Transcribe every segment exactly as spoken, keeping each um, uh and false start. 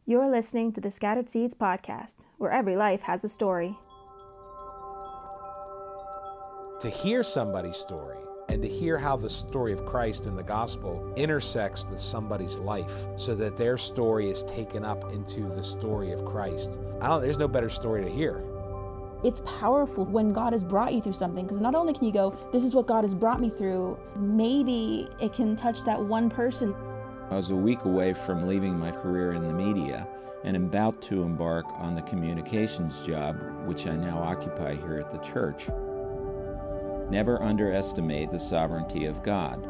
You're listening to the Scattered Seeds podcast, where every life has a story. To hear somebody's story and to hear how the story of Christ and the gospel intersects with somebody's life so that their story is taken up into the story of Christ. I don't, there's no better story to hear. It's powerful when God has brought you through something, because not only can you go, this is what God has brought me through, maybe it can touch that one person. I was a week away from leaving my career in the media and about to embark on the communications job, which I now occupy here at the church. Never underestimate the sovereignty of God.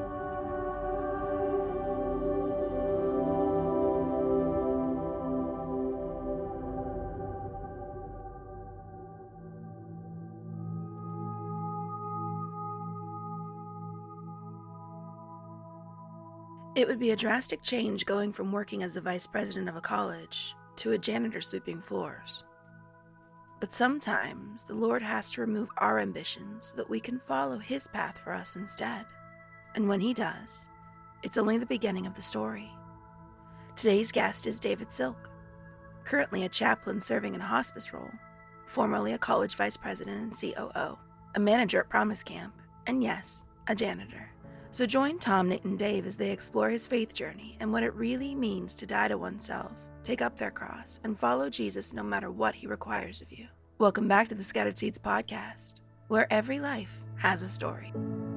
It would be a drastic change going from working as the vice president of a college to a janitor sweeping floors. But sometimes the Lord has to remove our ambitions so that we can follow His path for us instead. And when He does, it's only the beginning of the story. Today's guest is David Silk, currently a chaplain serving in a hospice role, formerly a college vice president and C O O, a manager at Promise Camp, and yes, a janitor. So join Tom, Nate, and Dave as they explore his faith journey and what it really means to die to oneself, take up their cross, and follow Jesus no matter what He requires of you. Welcome back to the Scattered Seeds podcast, where every life has a story.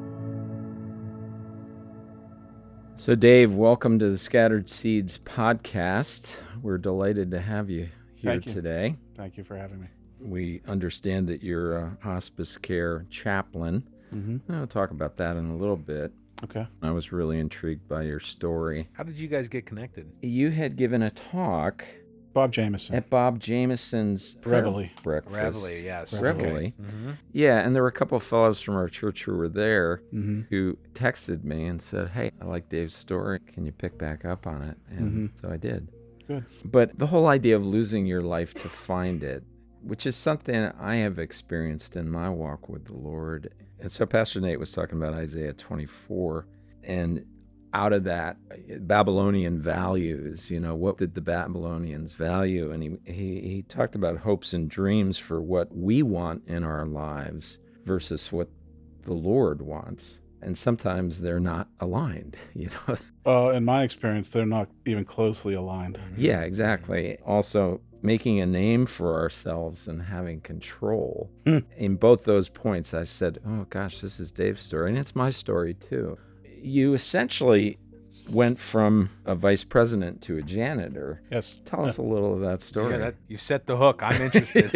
So Dave, welcome to the Scattered Seeds podcast. We're delighted to have you here Thank you. today. Thank you for having me. We understand that you're a hospice care chaplain. Mm-hmm. I'll talk about that in a little bit. Okay. I was really intrigued by your story. How did you guys get connected? You had given a talk Bob Jameson. at Bob Jameson's Reveille. breakfast. Reveille, yes. Reveille. Okay. Mm-hmm. Yeah, and there were a couple of fellows from our church who were there Mm-hmm. who texted me and said, hey, I like Dave's story. Can you pick back up on it? And Mhm. so I did. Good. But the whole idea of losing your life to find it, which is something I have experienced in my walk with the Lord. And so Pastor Nate was talking about Isaiah twenty-four, and out of that, Babylonian values, you know, what did the Babylonians value? And he, he, he talked about hopes and dreams for what we want in our lives versus what the Lord wants. And sometimes they're not aligned, you know. Uh, in my experience, they're not even closely aligned. Yeah, exactly. Also, making a name for ourselves and having control. Hmm. In both those points, I said, oh gosh, this is Dave's story, and it's my story too. You essentially went from a vice president to a janitor. Yes. Tell us a little of that story. Yeah, that, you set the hook. I'm interested.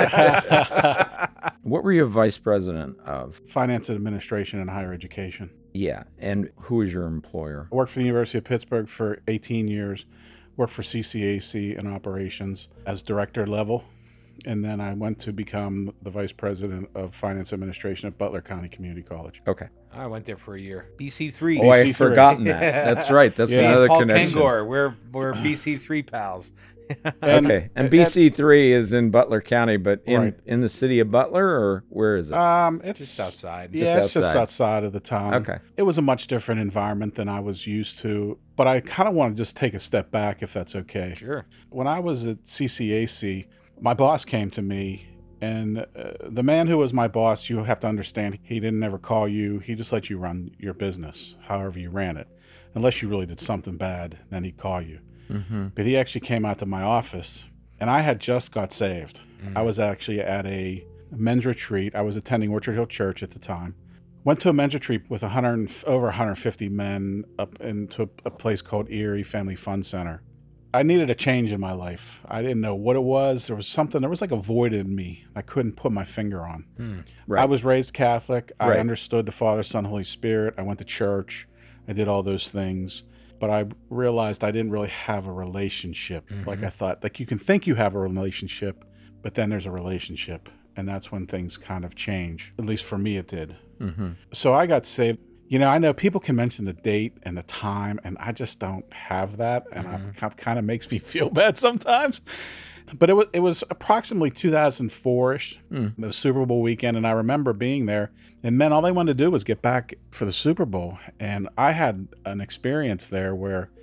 What were you vice president of? Finance and administration and higher education. Yeah, and who was your employer? I worked for the University of Pittsburgh for eighteen years. Worked for C C A C in operations as director level. And then I went to become the vice president of finance administration at Butler County Community College. Okay. I went there for a year. B C three. Oh, I B C had three. forgotten that. That's right. That's Yeah. another Paul connection. Kengor. We're, we're B C three pals. And- Okay, and and- B C three is in Butler County, but in, Right. in the city of Butler, or where is it? Um, it's Just outside. Yeah, Just it's just outside. outside of the town. Okay. It was a much different environment than I was used to, but I kind of want to just take a step back, if that's okay. Sure. When I was at C C A C, my boss came to me, and uh, the man who was my boss, you have to understand, he didn't ever call you. He just let you run your business, however you ran it. Unless you really did something bad, then he'd call you. Mm-hmm. But he actually came out to my office, and I had just got saved. Mm. I was actually at a men's retreat. I was attending Orchard Hill Church at the time. Went to a men's retreat with one hundred, over one hundred fifty men up into a, a place called Erie Family Fun Center. I needed a change in my life. I didn't know what it was. There was something, there was like a void in me I couldn't put my finger on. Mm. Right. I was raised Catholic. I Right. understood the Father, Son, Holy Spirit. I went to church. I did all those things. But I realized I didn't really have a relationship. Mhm. Like I thought, like you can think you have a relationship, but then there's a relationship. And that's when things kind of change. At least for me, it did. Mm-hmm. So I got saved. You know, I know people can mention the date and the time, and I just don't have that. And Mhm. it kind of makes me feel bad sometimes. But it was it was approximately two thousand four-ish, Mm. the Super Bowl weekend, and I remember being there. And men, all they wanted to do was get back for the Super Bowl. And I had an experience there where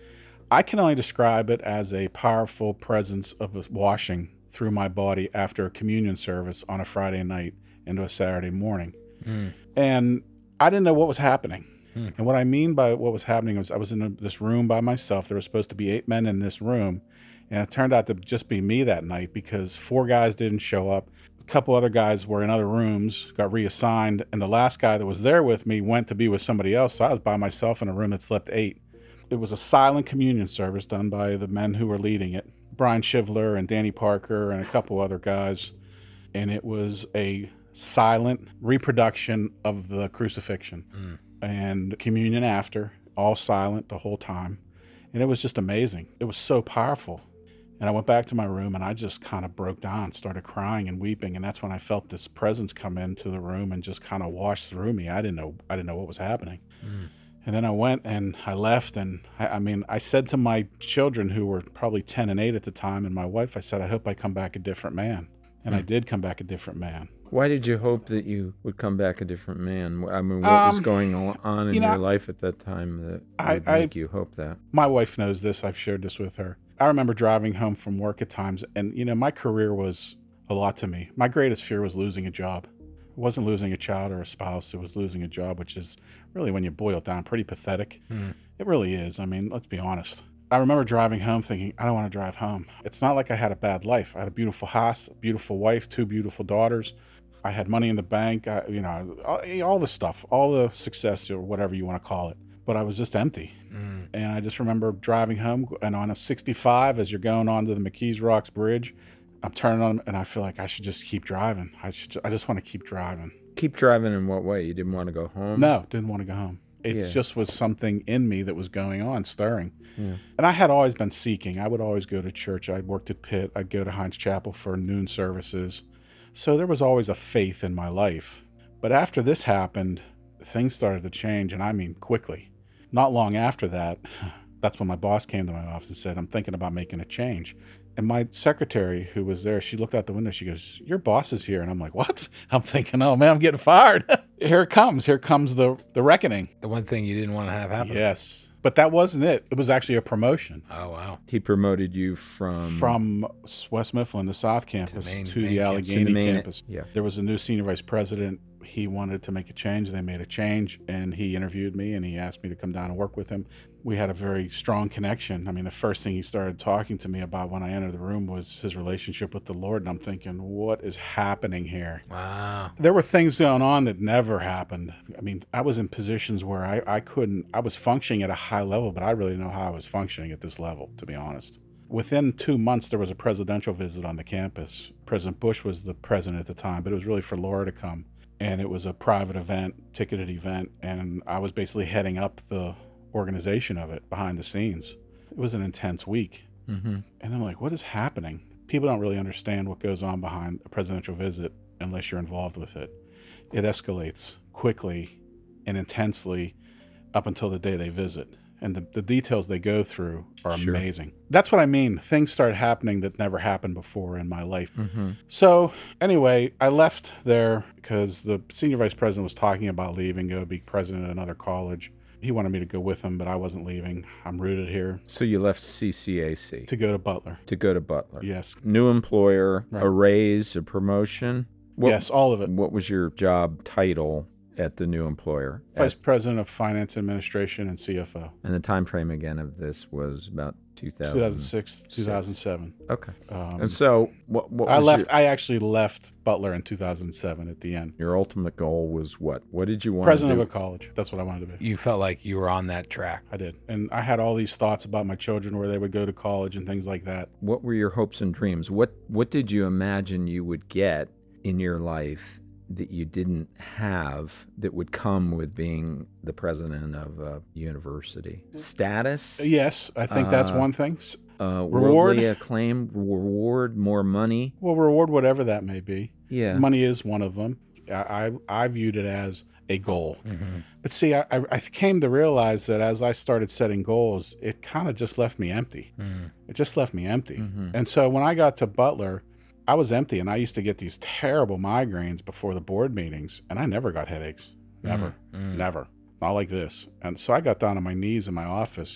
I can only describe it as a powerful presence of a washing through my body after a communion service on a Friday night into a Saturday morning. Mm. And I didn't know what was happening. Mm. And what I mean by what was happening was I was in a, this room by myself. There were supposed to be eight men in this room. And it turned out to just be me that night because four guys didn't show up. A couple other guys were in other rooms, got reassigned. And the last guy that was there with me went to be with somebody else. So I was by myself in a room that slept eight. It was a silent communion service done by the men who were leading it. Brian Shivler and Danny Parker and a couple other guys. And it was a silent reproduction of the crucifixion. Mm. And communion after, all silent the whole time. And it was just amazing. It was so powerful. And I went back to my room and I just kind of broke down, started crying and weeping. And that's when I felt this presence come into the room and just kind of wash through me. I didn't know, I didn't know what was happening. Mm. And then I went and I left. And I, I mean, I said to my children who were probably ten and eight at the time, and my wife, I said, I hope I come back a different man. And mm. I did come back a different man. Why did you hope that you would come back a different man? I mean, what um, was going on in you know, your life at that time that I, would I, make you hope that? My wife knows this. I've shared this with her. I remember driving home from work at times, and, you know, my career was a lot to me. My greatest fear was losing a job. It wasn't losing a child or a spouse. It was losing a job, which is really, when you boil it down, pretty pathetic. Mm. It really is. I mean, let's be honest. I remember driving home thinking, I don't want to drive home. It's not like I had a bad life. I had a beautiful house, a beautiful wife, two beautiful daughters. I had money in the bank, I, you know, all, all the stuff, all the success or whatever you want to call it. But I was just empty. Mm. And I just remember driving home and on a sixty-five, as you're going onto the McKees Rocks Bridge, I'm turning on and I feel like I should just keep driving. I should, I just want to keep driving. Keep driving in what way? You didn't want to go home? No, didn't want to go home. It Yeah. just was something in me that was going on, stirring. Yeah. And I had always been seeking. I would always go to church. I worked at Pitt. I'd go to Heinz Chapel for noon services. So there was always a faith in my life. But after this happened, things started to change, and I mean quickly. Not long after that, that's when my boss came to my office and said, I'm thinking about making a change. And my secretary, who was there, she looked out the window. She goes, your boss is here. And I'm like, what? I'm thinking, oh, man, I'm getting fired. Here it comes. Here comes the, the reckoning. The one thing you didn't want to have happen. Yes. But that wasn't it. It was actually a promotion. Oh, wow. He promoted you from... From West Mifflin, the South Campus, to, main- to main the campus. Allegheny To the main- campus. yeah. There was a new senior vice president. He wanted to make a change. They made a change, and he interviewed me, and he asked me to come down and work with him. We had a very strong connection. I mean, the first thing he started talking to me about when I entered the room was his relationship with the Lord, and I'm thinking, what is happening here? Wow. There were things going on that never happened. I mean, I was in positions where I, I couldn't, I was functioning at a high level, but I really didn't know how I was functioning at this level, to be honest. Within two months, there was a presidential visit on the campus. President Bush was the president at the time, but it was really for Laura to come. And it was a private event, ticketed event, and I was basically heading up the organization of it behind the scenes. It was an intense week. Mm-hmm. And I'm like, what is happening? People don't really understand what goes on behind a presidential visit unless you're involved with it. It escalates quickly and intensely up until the day they visit. And the, the details they go through are Sure. amazing. That's what I mean. Things started happening that never happened before in my life. Mm-hmm. So anyway, I left there because the senior vice president was talking about leaving, go be president at another college. He wanted me to go with him, but I wasn't leaving. I'm rooted here. So you left C C A C To go to Butler. to go to Butler. Yes. New employer, Right. a raise, a promotion. What, Yes, all of it. What was your job title at the new employer? Vice At- president of finance administration and C F O. and the time frame again of this was about two thousand. two thousand six, two thousand seven. Okay. Um, And so what? What I was left. Your, I actually left Butler in two thousand seven at the end. your ultimate goal was what? What did you want President to of do? a college. That's what I wanted to be. You felt like you were on that track. I did. And I had all these thoughts about my children, where they would go to college and things like that. What were your hopes and dreams? What What did you imagine you would get in your life that you didn't have that would come with being the president of a university? Status? Yes, I think that's Uh, one thing. S- Uh, Reward? worldly acclaim, reward, more money. Well, reward, whatever that may be. Yeah. Money is one of them. I, I, I viewed it as a goal. Mm-hmm. But see, I, I I came to realize that as I started setting goals, it kind of just left me empty. Mm. It just left me empty. Mhm. And so when I got to Butler, I was empty, and I used to get these terrible migraines before the board meetings, and I never got headaches. Never. Mm. Never. Not like this. And so I got down on my knees in my office,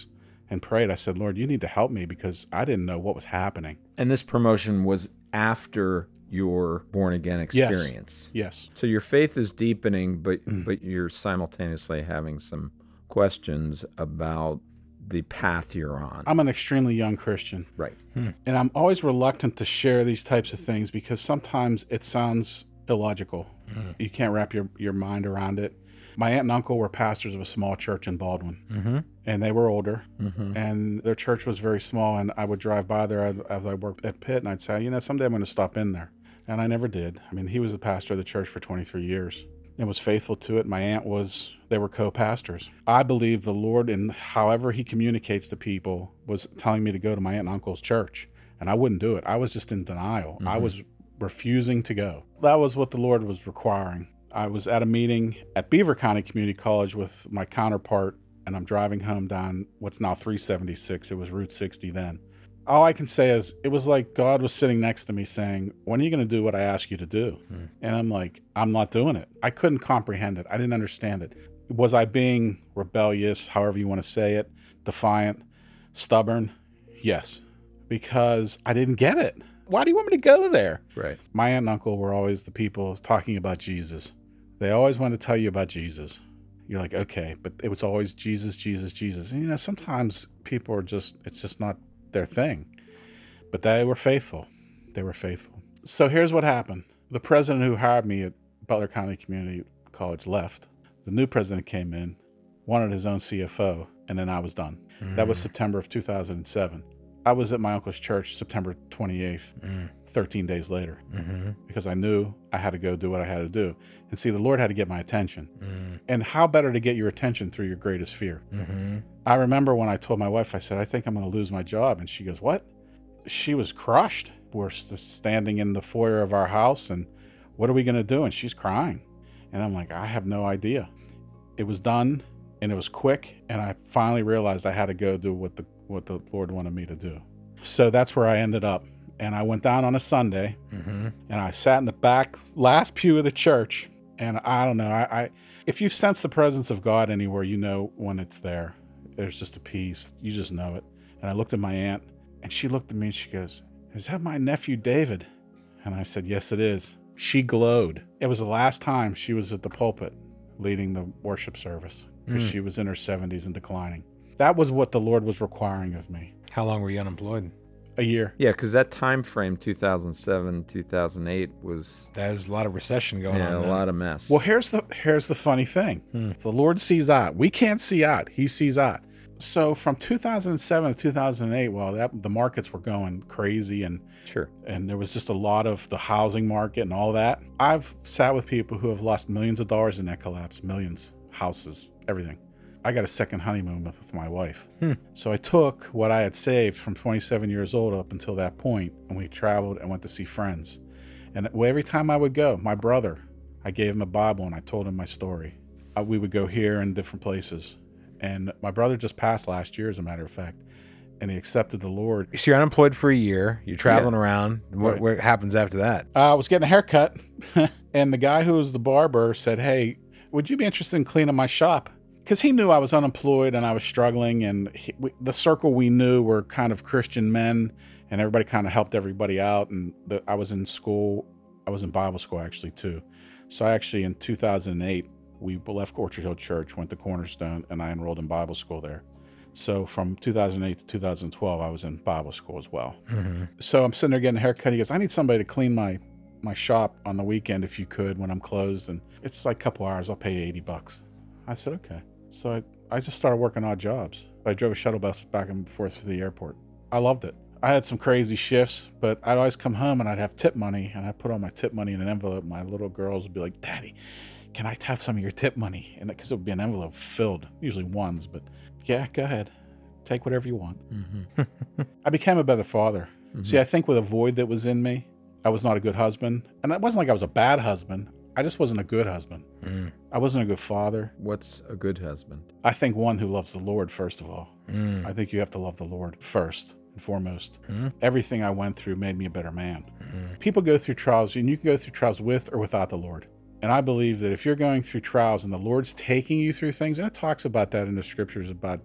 and prayed. I said, Lord, you need to help me because I didn't know what was happening. And this promotion was after your born-again experience. Yes. So your faith is deepening, but mm. but you're simultaneously having some questions about the path you're on. I'm an extremely young Christian. Right. Hmm. And I'm always reluctant to share these types of things because sometimes it sounds illogical. Hmm. You can't wrap your, your mind around it. My aunt and uncle were pastors of a small church in Baldwin, mm-hmm. and they were older, mm-hmm. and their church was very small, and I would drive by there as I worked at Pitt, and I'd say, you know, someday I'm going to stop in there. And I never did. I mean, he was the pastor of the church for twenty-three years and was faithful to it. My aunt was, they were co-pastors. I believe the Lord, in however he communicates to people, was telling me to go to my aunt and uncle's church, and I wouldn't do it. I was just in denial. Mm-hmm. I was refusing to go. That was what the Lord was requiring. I was at a meeting at Beaver County Community College with my counterpart, and I'm driving home down what's now three seventy-six. It was Route sixty then. All I can say is it was like God was sitting next to me saying, when are you going to do what I ask you to do? Hmm. And I'm like, I'm not doing it. I couldn't comprehend it. I didn't understand it. Was I being rebellious, however you want to say it, defiant, stubborn? Yes, because I didn't get it. Why do you want me to go there? Right. My aunt and uncle were always the people talking about Jesus. They always wanted to tell you about Jesus. You're like, okay, but it was always Jesus, Jesus, Jesus. And, you know, sometimes people are just, it's just not their thing. But they were faithful. They were faithful. So here's what happened. The president who hired me at Butler County Community College left. The new president came in, wanted his own C F O, and then I was done. Mm. That was September of two thousand seven. I was at my uncle's church September twenty-eighth, mm. thirteen days later, mm-hmm. because I knew I had to go do what I had to do. And see, the Lord had to get my attention. Mm. And how better to get your attention through your greatest fear? Mm-hmm. I remember when I told my wife, I said, I think I'm going to lose my job. And she goes, what? She was crushed. We're standing in the foyer of our house, and what are we going to do? And she's crying. And I'm like, I have no idea. It was done, and it was quick, and I finally realized I had to go do what the what the Lord wanted me to do. So that's where I ended up. And I went down on a Sunday, mm-hmm. and I sat in the back last pew of the church. And I don't know, I, I if you sense the presence of God anywhere, you know when it's there. There's just a peace. You just know it. And I looked at my aunt, and she looked at me, and she goes, is that my nephew David? And I said, yes, it is. She glowed. It was the last time she was at the pulpit leading the worship service, because mm. she was in her seventies and declining. That was what the Lord was requiring of me. How long were you unemployed? A year. Yeah, because that time frame, two thousand seven, two thousand eight, was... There was a lot of recession going yeah, on. Yeah, a lot of mess. Well, here's the here's the funny thing. Hmm. The Lord sees out. We can't see out. He sees out. So from two thousand seven to two thousand eight, well, that, the markets were going crazy, and sure, and there was just a lot of the housing market and all that. I've sat with people who have lost millions of dollars in that collapse, millions, houses, everything. I got a second honeymoon with, with my wife. Hmm. So I took what I had saved from twenty-seven years old up until that point, and we traveled and went to see friends. And every time I would go, my brother, I gave him a Bible and I told him my story. Uh, we would go here and different places. And my brother just passed last year, as a matter of fact, and he accepted the Lord. So you're unemployed for a year. You're traveling yeah. around. What, right. what happens after that? Uh, I was getting a haircut, and the guy who was the barber said, hey, would you be interested in cleaning my shop? Because he knew I was unemployed and I was struggling, and he, we, the circle we knew were kind of Christian men, and everybody kind of helped everybody out. And the, I was in school. I was in Bible school, actually, too. So I actually, in two thousand eight, we left Orchard Hill Church, went to Cornerstone, and I enrolled in Bible school there. So from two thousand eight to two thousand twelve, I was in Bible school as well. Mm-hmm. So I'm sitting there getting a haircut. He goes, I need somebody to clean my, my shop on the weekend if you could when I'm closed. And it's like a couple hours. I'll pay you eighty bucks. I said, okay. So I, I just started working odd jobs. I drove a shuttle bus back and forth to the airport. I loved it. I had some crazy shifts, but I'd always come home and I'd have tip money, and I'd put all my tip money in an envelope. My little girls would be like, Daddy, can I have some of your tip money? And because it would be an envelope filled, usually ones, but yeah, go ahead. Take whatever you want. Mm-hmm. I became a better father. Mm-hmm. See, I think with a void that was in me, I was not a good husband. And it wasn't like I was a bad husband. I just wasn't a good husband. Mm. I wasn't a good father. What's a good husband? I think one who loves the Lord, first of all. Mm. I think you have to love the Lord first and foremost. Mm. Everything I went through made me a better man. Mm. People go through trials, and you can go through trials with or without the Lord. And I believe that if you're going through trials and the Lord's taking you through things, and it talks about that in the scriptures about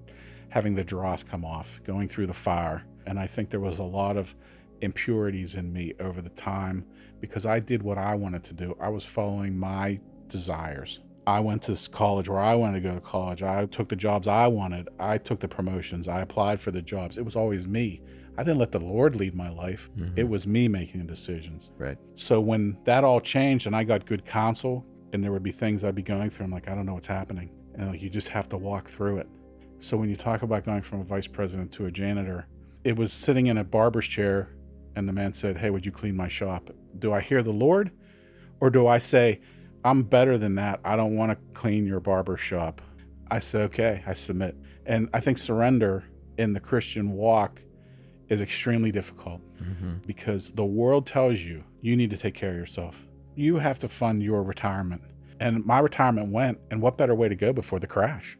having the dross come off, going through the fire. And I think there was a lot of impurities in me over the time because I did what I wanted to do. I was following my desires. I went to college where I wanted to go to college. I took the jobs I wanted. I took the promotions. I applied for the jobs. It was always me. I didn't let the Lord lead my life. Mm-hmm. It was me making the decisions. Right. So when that all changed and I got good counsel, and there would be things I'd be going through, I'm like, I don't know what's happening. And like, you just have to walk through it. So when you talk about going from a vice president to a janitor, it was sitting in a barber's chair and the man said, hey, would you clean my shop? Do I hear the Lord? Or do I say, I'm better than that. I don't want to clean your barber shop. I say, okay, I submit. And I think surrender in the Christian walk is extremely difficult mm-hmm. because the world tells you, you need to take care of yourself. You have to fund your retirement. And my retirement went, and what better way to go before the crash?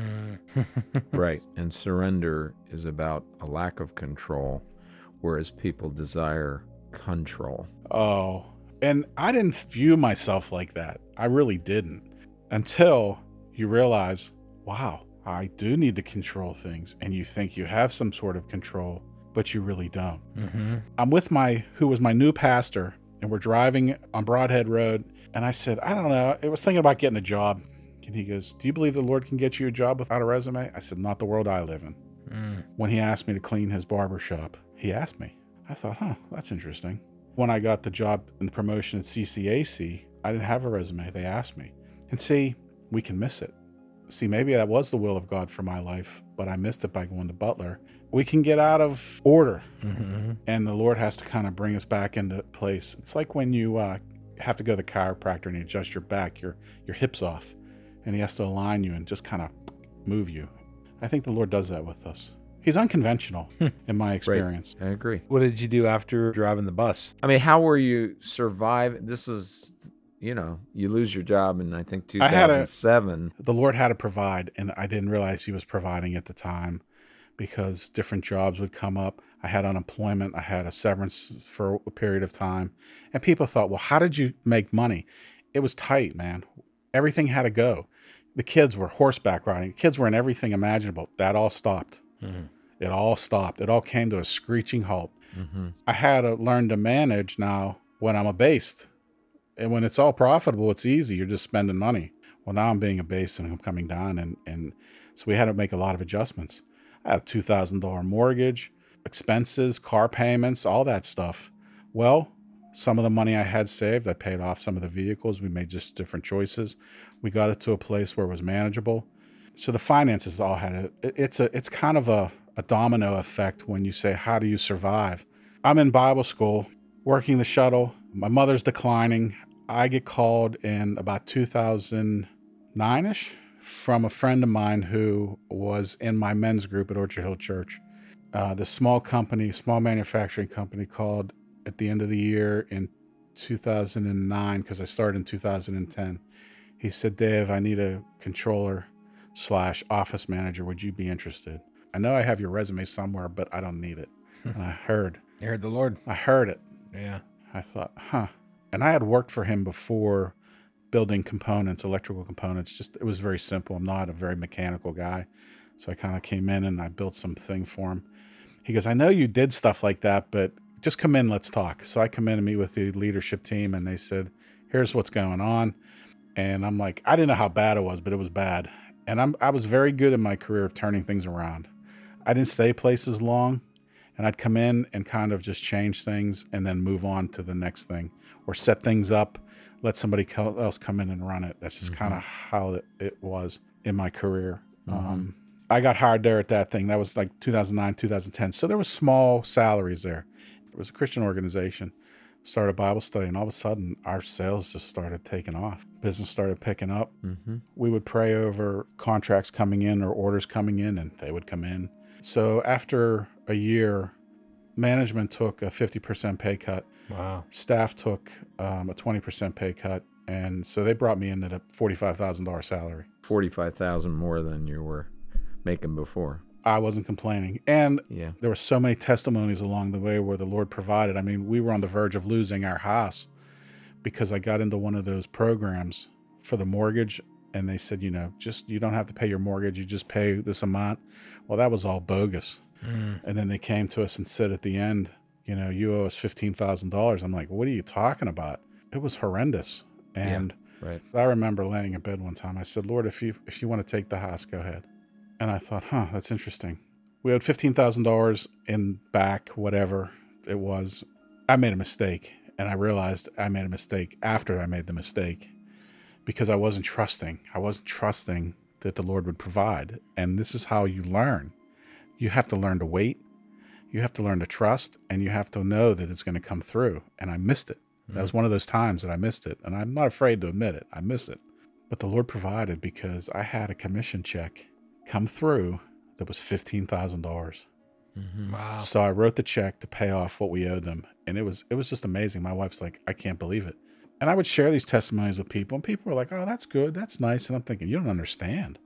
Right. And surrender is about a lack of control, whereas people desire control. Oh, and I didn't view myself like that. I really didn't. Until you realize, wow, I do need to control things. And you think you have some sort of control, but you really don't. Mm-hmm. I'm with my, who was my new pastor, and we're driving on Broadhead Road. And I said, I don't know. I was thinking about getting a job. And he goes, do you believe the Lord can get you a job without a resume? I said, not the world I live in. Mm. When he asked me to clean his barber shop, he asked me. I thought, huh, that's interesting. When I got the job and the promotion at C C A C, I didn't have a resume. They asked me. And see, we can miss it. See, maybe that was the will of God for my life, but I missed it by going to Butler. We can get out of order, mm-hmm. and the Lord has to kind of bring us back into place. It's like when you uh, have to go to the chiropractor and he adjusts your back, your your hips off, and he has to align you and just kind of move you. I think the Lord does that with us. He's unconventional in my experience. Right. I agree. What did you do after driving the bus? I mean, how were you survive? This is, you know, you lose your job in, I think, two thousand seven. I had a, the Lord had to provide, and I didn't realize he was providing at the time because different jobs would come up. I had unemployment. I had a severance for a period of time. And people thought, well, how did you make money? It was tight, man. Everything had to go. The kids were horseback riding. The kids were in everything imaginable. That all stopped. Mm-hmm. It all stopped. It all came to a screeching halt. Mm-hmm. I had to learn to manage now when I'm abased. And when it's all profitable, it's easy. You're just spending money. Well, now I'm being abased and I'm coming down. And, and so we had to make a lot of adjustments. I had a two thousand dollars mortgage, expenses, car payments, all that stuff. Well, some of the money I had saved, I paid off some of the vehicles. We made just different choices. We got it to a place where it was manageable. So the finances all had it. It's a, it's kind of a, a domino effect when you say, how do you survive? I'm in Bible school, working the shuttle. My mother's declining. I get called in about two thousand nine-ish from a friend of mine who was in my men's group at Orchard Hill Church. Uh, the small company, small manufacturing company called at the end of the year in two thousand nine, because I started in two thousand ten. He said, Dave, I need a controller slash office manager. Would you be interested? I know I have your resume somewhere, but I don't need it. And I heard. You heard the Lord. I heard it. Yeah. I thought, huh. And I had worked for him before building components, electrical components. Just, it was very simple. I'm not a very mechanical guy. So I kind of came in and I built something for him. He goes, I know you did stuff like that, but just come in, let's talk. So I come in and meet with the leadership team, and they said, here's what's going on. And I'm like, I didn't know how bad it was, but it was bad. And I'm, I was very good in my career of turning things around. I didn't stay places long, and I'd come in and kind of just change things and then move on to the next thing, or set things up, let somebody else come in and run it. That's just mm-hmm. kind of how it, it was in my career. Mm-hmm. Um, I got hired there at that thing. That was like two thousand nine, two thousand ten. So there was small salaries there. It was a Christian organization. Started a Bible study, and all of a sudden our sales just started taking off. Business started picking up. Mm-hmm. We would pray over contracts coming in or orders coming in, and they would come in. So after a year, management took a fifty percent pay cut. Wow. Staff took um, a twenty percent pay cut. And so they brought me in at a forty-five thousand dollars salary. forty-five thousand dollars more than you were making before. I wasn't complaining. And yeah. there were so many testimonies along the way where the Lord provided. I mean, we were on the verge of losing our house because I got into one of those programs for the mortgage, and they said, you know, just you don't have to pay your mortgage. You just pay this amount. Well, that was all bogus. Mm. And then they came to us and said at the end, you know, you owe us fifteen thousand dollars. I'm like, what are you talking about? It was horrendous. And yeah, right. I remember laying in bed one time. I said, Lord, if you if you want to take the house, go ahead. And I thought, huh, that's interesting. We owed fifteen thousand dollars in back, whatever it was. I made a mistake. And I realized I made a mistake after I made the mistake because I wasn't trusting. I wasn't trusting that the Lord would provide. And this is how you learn. You have to learn to wait. You have to learn to trust, and you have to know that it's going to come through. And I missed it. Mm. That was one of those times that I missed it. And I'm not afraid to admit it. I missed it. But the Lord provided because I had a commission check come through that was fifteen thousand dollars. Mm-hmm. Wow. So I wrote the check to pay off what we owed them. And it was it was just amazing. My wife's like, I can't believe it. And I would share these testimonies with people, and people were like, oh, that's good. That's nice. And I'm thinking, you don't understand.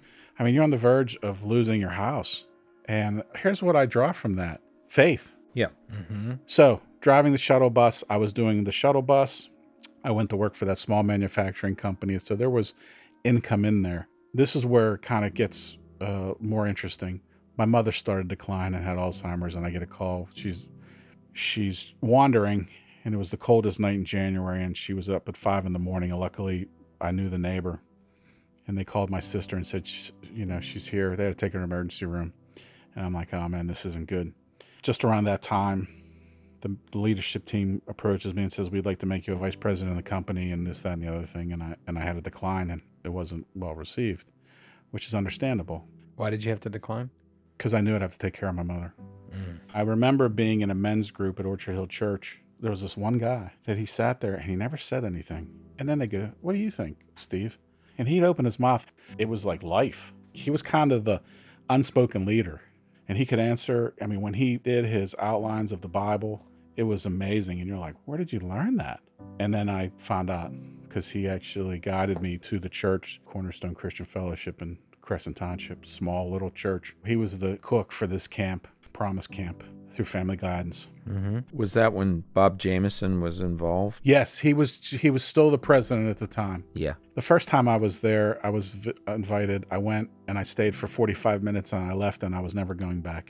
I mean, you're on the verge of losing your house. And here's what I draw from that. Faith. Yeah. Mm-hmm. So driving the shuttle bus, I was doing the shuttle bus. I went to work for that small manufacturing company. So there was income in there. This is where it kind of gets uh, more interesting. My mother started to decline and had Alzheimer's, and I get a call. She's she's wandering, and it was the coldest night in January, and she was up at five in the morning. And luckily, I knew the neighbor, and they called my sister and said, you know, she's here. They had to take her to an emergency room. And I'm like, oh, man, this isn't good. Just around that time, the, the leadership team approaches me and says, we'd like to make you a vice president of the company and this, that, and the other thing. And I and I had a decline, and it wasn't well received, which is understandable. Why did you have to decline? Because I knew I'd have to take care of my mother. Mm. I remember being in a men's group at Orchard Hill Church. There was this one guy that he sat there and he never said anything. And then they go, what do you think, Steve? And he'd open his mouth. It was like life. He was kind of the unspoken leader. And he could answer. I mean, when he did his outlines of the Bible, it was amazing. And you're like, where did you learn that? And then I found out because he actually guided me to the church, Cornerstone Christian Fellowship in Crescent Township, small little church. He was the cook for this camp, Promise Camp, through Family Guidance. Mm-hmm. Was that when Bob Jameson was involved? Yes, he was. He was still the president at the time. Yeah. The first time I was there, I was v- invited. I went and I stayed for forty-five minutes and I left, and I was never going back.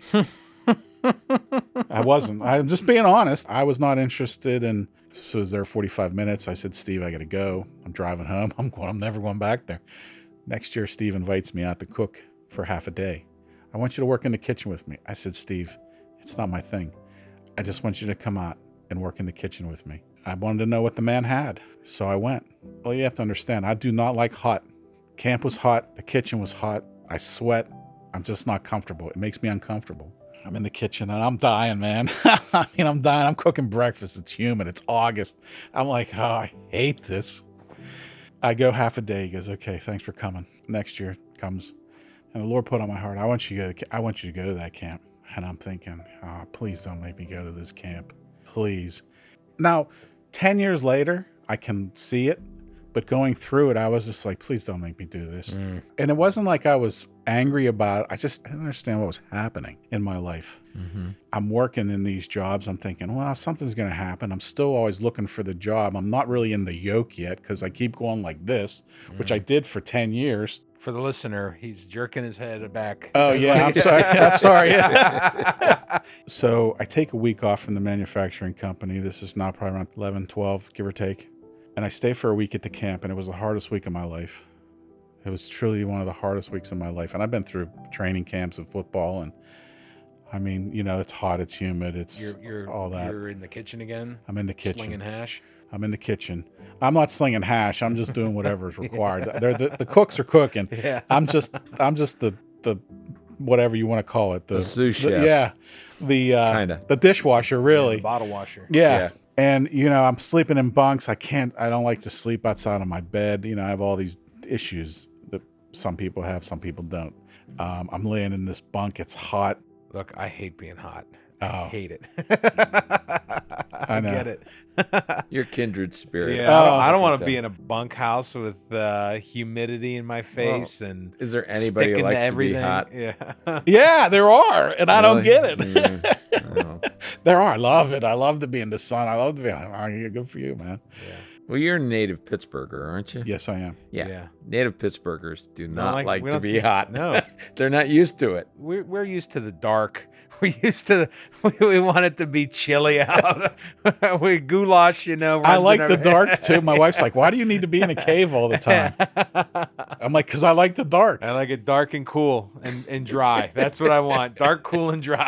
I wasn't. I'm just being honest. I was not interested in. So I was there forty-five minutes. I said, Steve, I got to go. I'm driving home. I'm going. I'm never going back there. Next year, Steve invites me out to cook for half a day. I want you to work in the kitchen with me. I said, Steve, it's not my thing. I just want you to come out and work in the kitchen with me. I wanted to know what the man had, so I went. Well, you have to understand, I do not like hot. Camp was hot. The kitchen was hot. I sweat. I'm just not comfortable. It makes me uncomfortable. I'm in the kitchen and I'm dying, man. I mean, I'm dying. I'm cooking breakfast. It's humid. It's August. I'm like, oh, I hate this. I go half a day. He goes, okay, thanks for coming. Next year comes, and the Lord put on my heart, I want you to go, I want you to go to that camp. And I'm thinking, oh, please don't make me go to this camp. Please. Now, ten years later, I can see it. But going through it, I was just like, please don't make me do this. Mm. And it wasn't like I was angry about it. I just I didn't understand what was happening in my life. Mm-hmm. I'm working in these jobs. I'm thinking, well, something's going to happen. I'm still always looking for the job. I'm not really in the yoke yet because I keep going like this, mm. which I did for ten years. For the listener, he's jerking his head back. Oh, yeah. I'm sorry. I'm sorry. So I take a week off from the manufacturing company. This is now probably around eleven, twelve, give or take. And I stay for a week at the camp, and it was the hardest week of my life. It was truly one of the hardest weeks of my life. And I've been through training camps of football, and I mean, you know, it's hot, it's humid, it's you're, you're, all that. You're in the kitchen again? I'm in the kitchen. Slinging hash? I'm in the kitchen. I'm not slinging hash. I'm just doing whatever is required. yeah. They're the, the cooks are cooking. Yeah. I'm just I'm just the the whatever you want to call it. The, the sous the, chef. Yeah. The uh, Kinda. the dishwasher, really. Yeah, the bottle washer. Yeah. Yeah. And, you know, I'm sleeping in bunks. I can't, I don't like to sleep outside of my bed. You know, I have all these issues that some people have, some people don't. Um, I'm laying in this bunk. It's hot. Look, I hate being hot. Oh. I hate it. I know. get it. You're kindred spirits. Yeah, I don't, Oh. I don't want to be in a bunkhouse with uh, humidity in my face Well, and is there anybody who sticking likes to to be everything. hot? Yeah. Yeah, there are. And I don't Really? get it. Mm, I don't know. There are. I love it. I love to be in the sun. I love to be, oh, good for you, man. Yeah. Well, you're a native Pittsburgher, aren't you? Yes, I am. Yeah. Yeah. Native Pittsburghers do not like- like, we to don't be think- hot. no. They're not used to it. We're, we're used to the dark. We're used to, we, we want it to be chilly out. we goulash, you know. I runs like in the our- dark too. My wife's like, why do you need to be in a cave all the time? I'm like, because I like the dark. I like it dark and cool and, and dry. That's what I want. Dark, cool, and dry.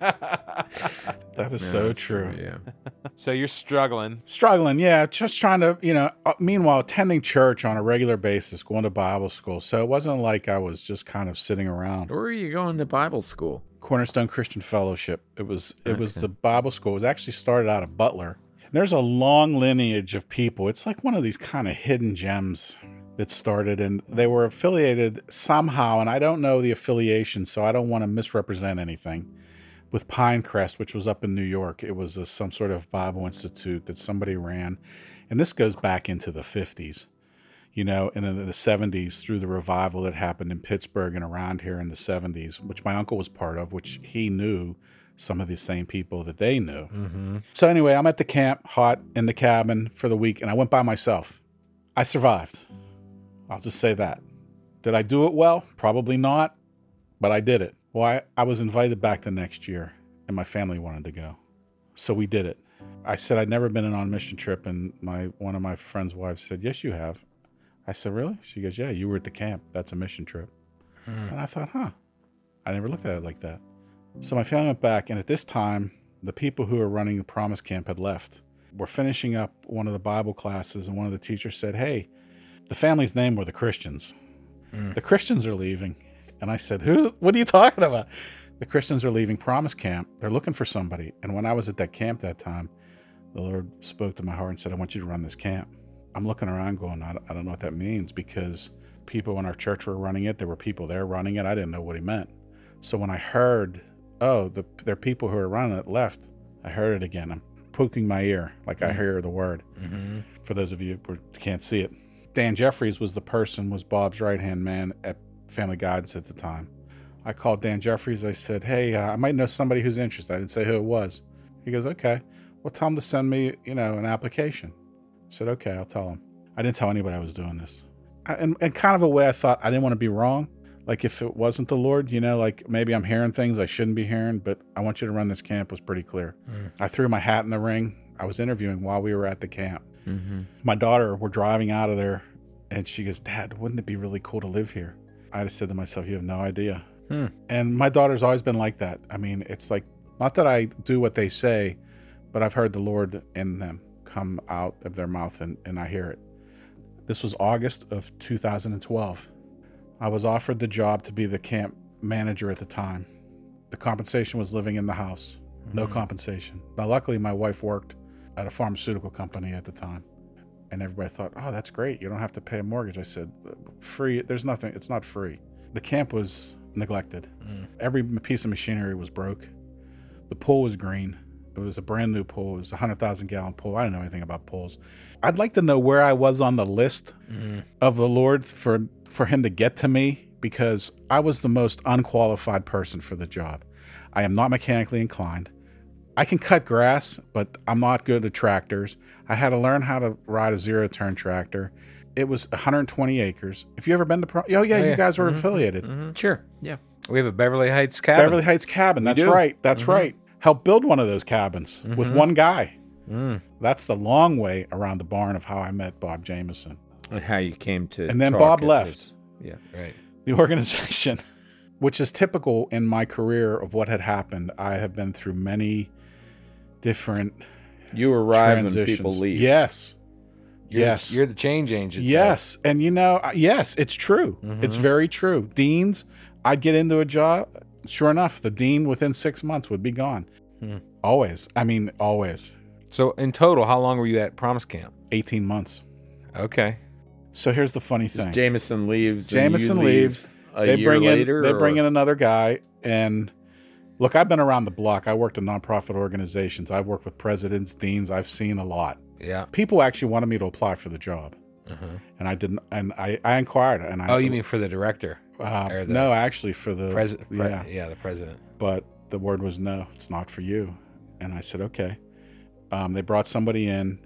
That is Yeah, so that's true. Yeah. So you're struggling. Struggling, yeah. Just trying to, you know, uh, meanwhile, attending church on a regular basis, going to Bible school. So it wasn't like I was just kind of sitting around. Where are you going to Bible school? Cornerstone Christian Fellowship. It was it was Okay. the Bible school. It was actually started out of Butler. There's a long lineage of people. It's like one of these kind of hidden gems that started, and they were affiliated somehow, and I don't know the affiliation, so I don't want to misrepresent anything, with Pinecrest, which was up in New York. It was a, some sort of Bible institute that somebody ran, and this goes back into the fifties. You know, and in the seventies, through the revival that happened in Pittsburgh and around here in the seventies, which my uncle was part of, which he knew some of the same people that they knew. Mm-hmm. So anyway, I'm at the camp, hot in the cabin for the week, and I went by myself. I survived. I'll just say that. Did I do it well? Probably not, but I did it. Well, I, I was invited back the next year, and my family wanted to go. So we did it. I said I'd never been on a mission trip, and my one of my friend's wives said, yes, you have. I said, really? She goes, yeah, you were at the camp. That's a mission trip. And I thought, huh, I never looked at it like that. So my family went back, and at this time, the people who were running the Promise Camp had left. We're finishing up one of the Bible classes, and one of the teachers said, hey, the family's name were the Christians. Mm. The Christians are leaving. And I said, who? What are you talking about? The Christians are leaving Promise Camp. They're looking for somebody. And when I was at that camp that time, the Lord spoke to my heart and said, I want you to run this camp. I'm looking around going, I I don't know what that means, because people in our church were running it. There were people there running it. I didn't know what he meant. So when I heard, oh, the, there are people who are running it left, I heard it again. I'm poking my ear like I hear the word. Mm-hmm. For those of you who can't see it. Dan Jeffries was the person, was Bob's right-hand man at Family Guidance at the time. I called Dan Jeffries. I said, hey, uh, I might know somebody who's interested. I didn't say who it was. He goes, okay. Well, tell him to send me, you know, an application. I said, okay, I'll tell him. I didn't tell anybody I was doing this. I, and, and kind of a way I thought I didn't want to be wrong. Like if it wasn't the Lord, you know, like maybe I'm hearing things I shouldn't be hearing, but I want you to run this camp was pretty clear. Mm. I threw my hat in the ring. I was interviewing while we were at the camp. Mm-hmm. My daughter, we're driving out of there, and she goes, Dad, wouldn't it be really cool to live here? I just said to myself, you have no idea. Hmm. And my daughter's always been like that. I mean, it's like, not that I do what they say, but I've heard the Lord in them come out of their mouth, and, and I hear it. This was August of two thousand twelve. I was offered the job to be the camp manager at the time. The compensation was living in the house. No Mm-hmm. compensation. Now, luckily, my wife worked at a pharmaceutical company at the time. And everybody thought, oh, that's great. You don't have to pay a mortgage. I said, free. There's nothing. It's not free. The camp was neglected. Mm. Every piece of machinery was broke. The pool was green. It was a brand new pool. It was a one hundred thousand gallon pool. I didn't know anything about pools. I'd like to know where I was on the list Mm. of the Lord for, for him to get to me, because I was the most unqualified person for the job. I am not mechanically inclined. I can cut grass, but I'm not good at tractors. I had to learn how to ride a zero-turn tractor. It was one hundred twenty acres. If you ever been to... Pro- oh, yeah, Oh, you yeah. guys were Mhm. affiliated. Mm-hmm. Sure. Yeah. We have a Beverly Heights cabin. Beverly Heights cabin. We That's do. right. That's Mhm. right. Helped build one of those cabins with Mhm. one guy. Mm. That's the long way around the barn of how I met Bob Jameson. And how you came to And then talk Bob at left. this- Yeah. Right. The organization, which is typical in my career of what had happened. I have been through many different You arrive when transitions. people leave. Yes. You're, yes. You're the change agent. Yes. And you know, uh, yes, it's true. Mhm. It's very true. Deans, I'd get into a job. Sure enough, the dean within six months would be gone. Hmm. Always. I mean, always. So in total, how long were you at Promise Camp? eighteen months. Okay. So here's the funny Does thing. Jameson leaves. Jameson and you leave leaves. A they year bring later. in they or- bring in another guy, and look, I've been around the block. I worked in nonprofit organizations. I've worked with presidents, deans. I've seen a lot. Yeah. People actually wanted me to apply for the job, Uh-huh. and I didn't. And I, I inquired, and I. Oh, you mean for the director? uh, or the no? Actually, for the President? Yeah, Yeah, the president. but the word was no. It's not for you. And I said okay. Um, they brought somebody in,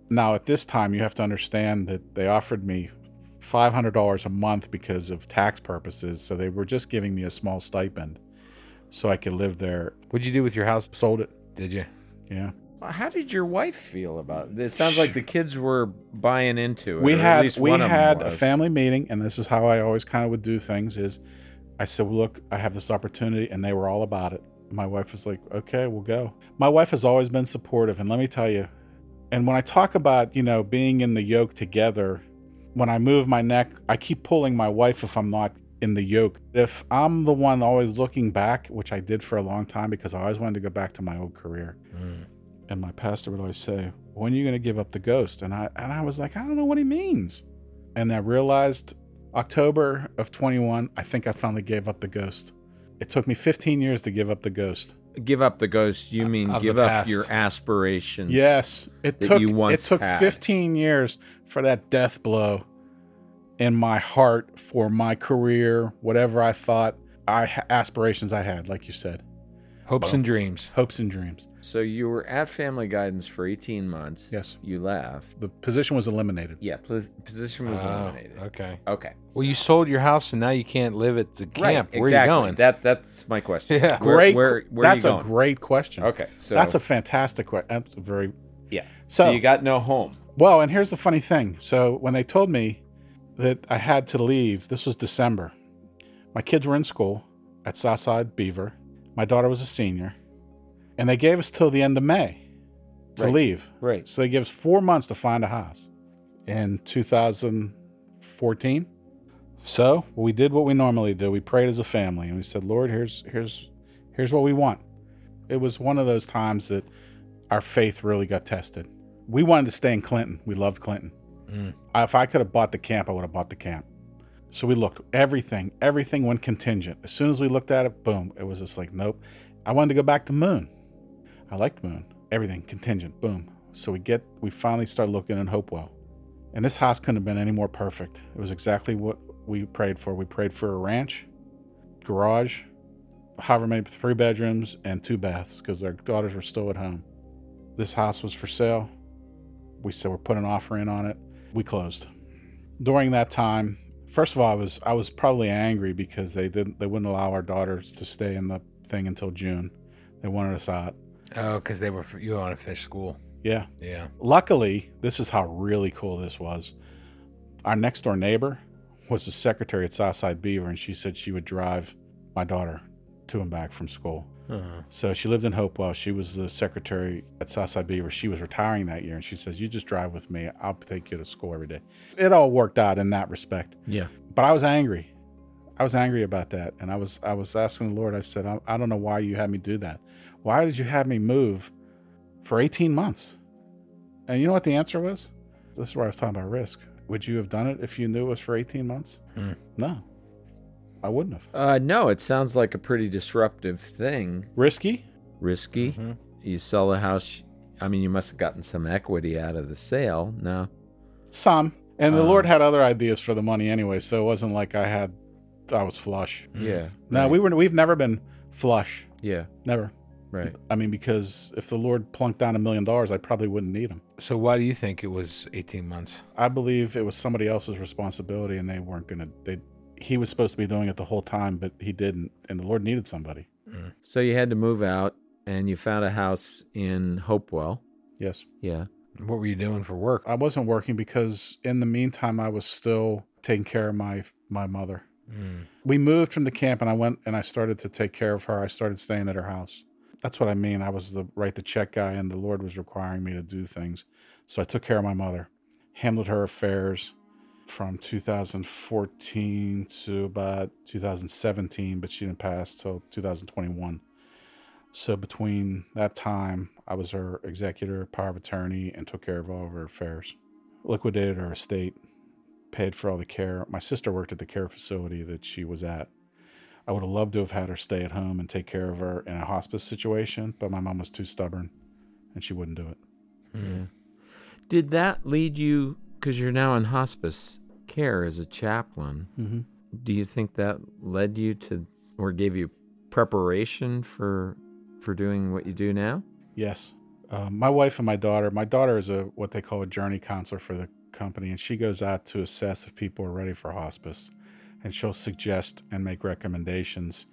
Now, at this time, you have to understand that they offered me five hundred dollars a month because of tax purposes. So they were just giving me a small stipend so I could live there. What'd you do with your house? Sold it. Did you? Yeah. How did your wife feel about it? It sounds like the kids were buying into it. We or at had least we one of them had a was. family meeting, and this is how I always kind of would do things is I said, well, look, I have this opportunity, and they were all about it. My wife was like, okay, we'll go. My wife has always been supportive, and let me tell you, and when I talk about, you know, being in the yoke together, when I move my neck, I keep pulling my wife if I'm not in the yoke. If I'm the one always looking back, which I did for a long time because I always wanted to go back to my old career. Mm. And my pastor would always say, when are you going to give up the ghost? And I and I was like, I don't know what he means. And I realized October of twenty-one, I think I finally gave up the ghost. It took me fifteen years to give up the ghost. Give up the ghost, you mean Of give the up past. your aspirations. Yes. It that took you once it took had. fifteen years for that death blow in my heart for my career, whatever I thought I aspirations I had, like you said. Hopes and dreams. Hopes and dreams. So you were at Family Guidance for eighteen months. Yes. You left. The position was eliminated. Yeah, pos- position was Oh, eliminated. okay. Okay. Well, you sold your house and now you can't live at the camp. Right, Where exactly. are you going? That that's my question. Yeah. Where, Great. Where, where that's are you a going? great question. Okay. So That's a fantastic question. That's a very yeah. So, So, you got no home. well, and here's the funny thing. So when they told me that I had to leave, this was December. My kids were in school at Southside Beaver. My daughter was a senior. And they gave us till the end of May to Right. leave. Right. So they gave us four months to find a house in two thousand fourteen. So we did what we normally do. We prayed as a family and we said, Lord, here's here's here's what we want. It was one of those times that our faith really got tested. We wanted to stay in Clinton. We loved Clinton. Mm. If I could have bought the camp, I would have bought the camp. So we looked, everything, everything went contingent. As soon as we looked at it, boom, it was just like, nope. I wanted to go back to Moon. I liked Moon. Everything contingent, boom. So we get, we finally start looking in Hopewell. And this house couldn't have been any more perfect. It was exactly what we prayed for. We prayed for a ranch, garage, however many, three bedrooms and two baths because our daughters were still at home. This house was for sale. We said we're putting an offer in on it. We closed. During that time, first of all, I was I was probably angry because they didn't they wouldn't allow our daughters to stay in the thing until June. They wanted us out. Oh, because they were you want to finish school. Yeah. Yeah. Luckily, this is how really cool this was. Our next door neighbor was the secretary at Southside Beaver, and she said she would drive my daughter to and back from school. Uh-huh. So she lived in Hopewell. She was the secretary at Southside Beaver. She was retiring that year, and she says, you just drive with me. I'll take you to school every day. It all worked out in that respect. Yeah. But I was angry. I was angry about that. And I was I was asking the Lord, I said, I, I don't know why you had me do that. Why did you have me move for eighteen months? And you know what the answer was? This is where I was talking about risk. Would you have done it if you knew it was for eighteen months? Hmm. No. I wouldn't have. Uh, no, it sounds like a pretty disruptive thing. Risky? Risky. Mm-hmm. You sell the house. I mean, you must have gotten some equity out of the sale. No. Some. And the Uh, Lord had other ideas for the money anyway, so it wasn't like I had, I was flush. Yeah. No, right. we were, we've never been flush. Yeah. Never. Right. I mean, because if the Lord plunked down a million dollars, I probably wouldn't need them. So why do you think it was eighteen months? I believe it was somebody else's responsibility, and they weren't going to, they, he was supposed to be doing it the whole time, but he didn't, and the Lord needed somebody. Mm. So you had to move out, and you found a house in Hopewell. Yes. Yeah. What were you doing for work? I wasn't working because in the meantime, I was still taking care of my, my mother. Mm. We moved from the camp, and I went and I started to take care of her. I started staying at her house. That's what I mean. I was the write the check guy, and the Lord was requiring me to do things. So I took care of my mother, handled her affairs from two thousand fourteen to about two thousand seventeen, but she didn't pass till two thousand twenty-one. So between that time, I was her executor, power of attorney, and took care of all of her affairs. Liquidated her estate, paid for all the care. My sister worked at the care facility that she was at. I would have loved to have had her stay at home and take care of her in a hospice situation, but my mom was too stubborn, and she wouldn't do it. Mm. Did that lead you, because you're now in hospice care as a chaplain, Mm-hmm. do you think that led you to, or gave you preparation for for doing what you do now? Yes. Uh, my wife and my daughter, my daughter is a what they call a journey counselor for the company, and she goes out to assess if people are ready for hospice. And she'll suggest and make recommendations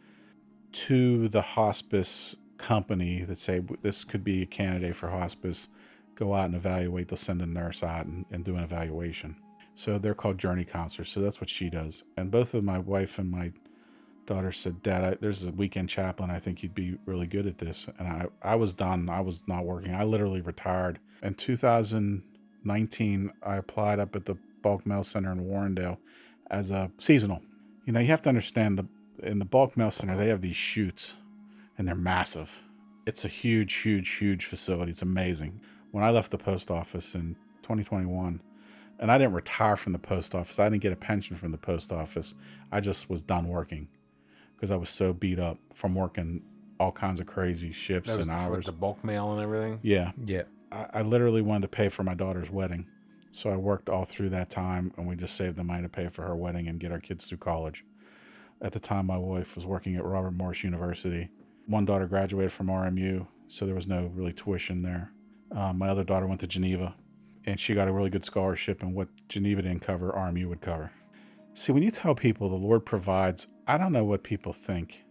to the hospice company that say, this could be a candidate for hospice. Go out and evaluate. They'll send a nurse out and, and do an evaluation. So they're called journey counselors. So that's what she does. And both of my wife and my daughter said, Dad, I, there's a weekend chaplain. I think you'd be really good at this. And I, I was done. I was not working. I literally retired. In two thousand nineteen, I applied up at the Bulk Mail Center in Warrendale as a seasonal. You know, you have to understand the in the Bulk Mail Center, they have these chutes and they're massive. It's a huge, huge, huge facility. It's amazing. When I left the post office in twenty twenty-one, and I didn't retire from the post office, I didn't get a pension from the post office. I just was done working because I was so beat up from working all kinds of crazy shifts That was and the, hours. the bulk mail and everything? Yeah. Yeah. I, I literally wanted to pay for my daughter's wedding. So I worked all through that time, and we just saved the money to pay for her wedding and get our kids through college. At the time, my wife was working at Robert Morris University. One daughter graduated from R M U, so there was no really tuition there. Um, my other daughter went to Geneva, and she got a really good scholarship, and what Geneva didn't cover, R M U would cover. See, when you tell people the Lord provides, I don't know what people think.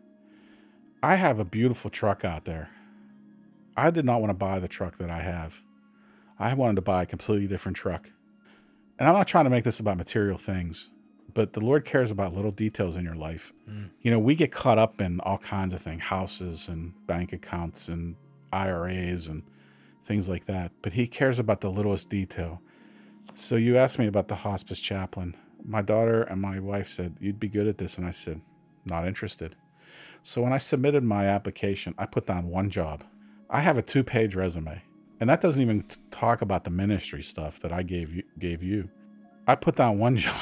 I have a beautiful truck out there. I did not want to buy the truck that I have. I wanted to buy a completely different truck. And I'm not trying to make this about material things, but the Lord cares about little details in your life. Mm. You know, we get caught up in all kinds of things, houses and bank accounts and I R As and things like that. But he cares about the littlest detail. So you asked me about the hospice chaplain. My daughter and my wife said, you'd be good at this. And I said, not interested. So when I submitted my application, I put down one job. I have a two-page resume. And that doesn't even talk about the ministry stuff that I gave you. Gave you. I put down one job,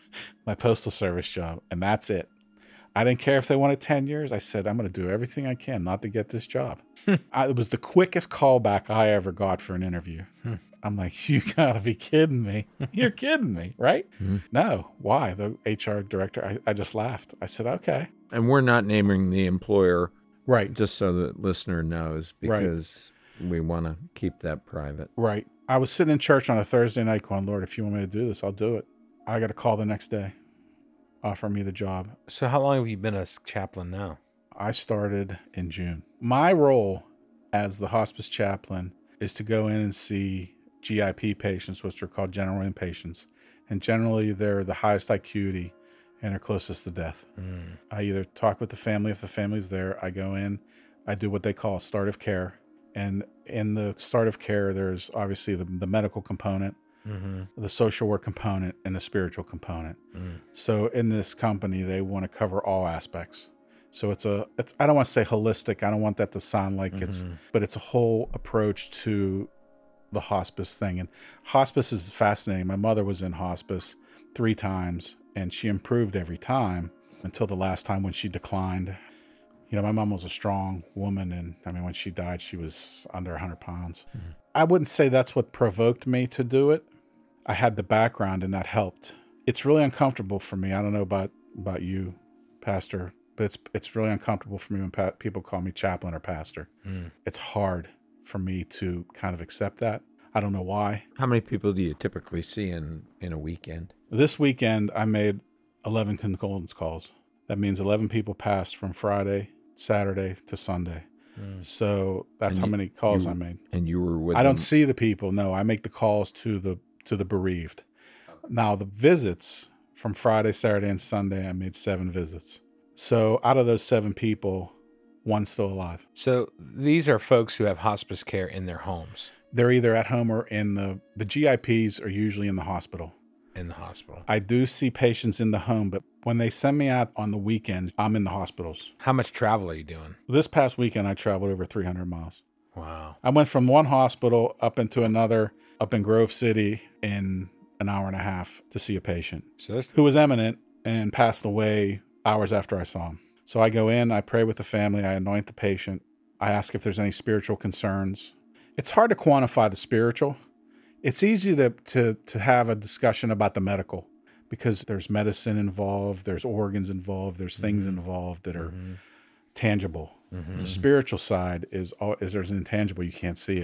my postal service job, and that's it. I didn't care if they wanted ten years. I said, I'm going to do everything I can not to get this job. I, it was the quickest callback I ever got for an interview. Hmm. I'm like, you got to be kidding me. You're kidding me, right? Mm-hmm. No. Why? The H R director, I, I just laughed. I said, okay. And we're not naming the employer. Right. Just so the listener knows, because right. we want to keep that private. Right. I was sitting in church on a Thursday night going, Lord, if you want me to do this, I'll do it. I got a call the next day. Offer me the job. So how long have you been a chaplain now? I started in June. My role as the hospice chaplain is to go in and see G I P patients, which are called general inpatients. And generally, they're the highest acuity and are closest to death. Mm. I either talk with the family. If the family's there, I go in. I do what they call start of care. And in the start of care, there's obviously the, the medical component, mm-hmm. the social work component, and the spiritual component. Mm. So in this company, they want to cover all aspects. So it's a, it's, I don't want to say holistic. I don't want that to sound like mm-hmm. it's, but it's a whole approach to the hospice thing. And hospice is fascinating. My mother was in hospice three times, and she improved every time until the last time when she declined. You know, my mom was a strong woman, and I mean, when she died, she was under one hundred pounds. Mm-hmm. I wouldn't say that's what provoked me to do it. I had the background, and that helped. It's really uncomfortable for me. I don't know about, about you, Pastor, but it's it's really uncomfortable for me when pa- people call me chaplain or pastor. Mm. It's hard for me to kind of accept that. I don't know why. How many people do you typically see in, in a weekend? This weekend, I made eleven condolence calls. That means eleven people passed from Friday, Saturday to Sunday. Mm. So that's and how you, many calls you, I made. And you were with I them. don't see the people. No, I make the calls to the to the bereaved. Okay. Now the visits from Friday, Saturday, and Sunday, I made seven visits. So out of those seven people, one's still alive. So these are folks who have hospice care in their homes. They're either at home or in the the G I Ps are usually in the hospital. In the hospital. I do see patients in the home, but when they send me out on the weekends, I'm in the hospitals. How much travel are you doing? This past weekend, I traveled over three hundred miles. Wow. I went from one hospital up into another, up in Grove City, in an hour and a half to see a patient so this- who was eminent and passed away hours after I saw him. So I go in, I pray with the family, I anoint the patient. I ask if there's any spiritual concerns. It's hard to quantify the spiritual. It's easy to, to, to have a discussion about the medical because there's medicine involved, there's organs involved, there's things mm-hmm. involved that are mm-hmm. tangible. Mm-hmm. The spiritual side is, is there's an intangible, you can't see it.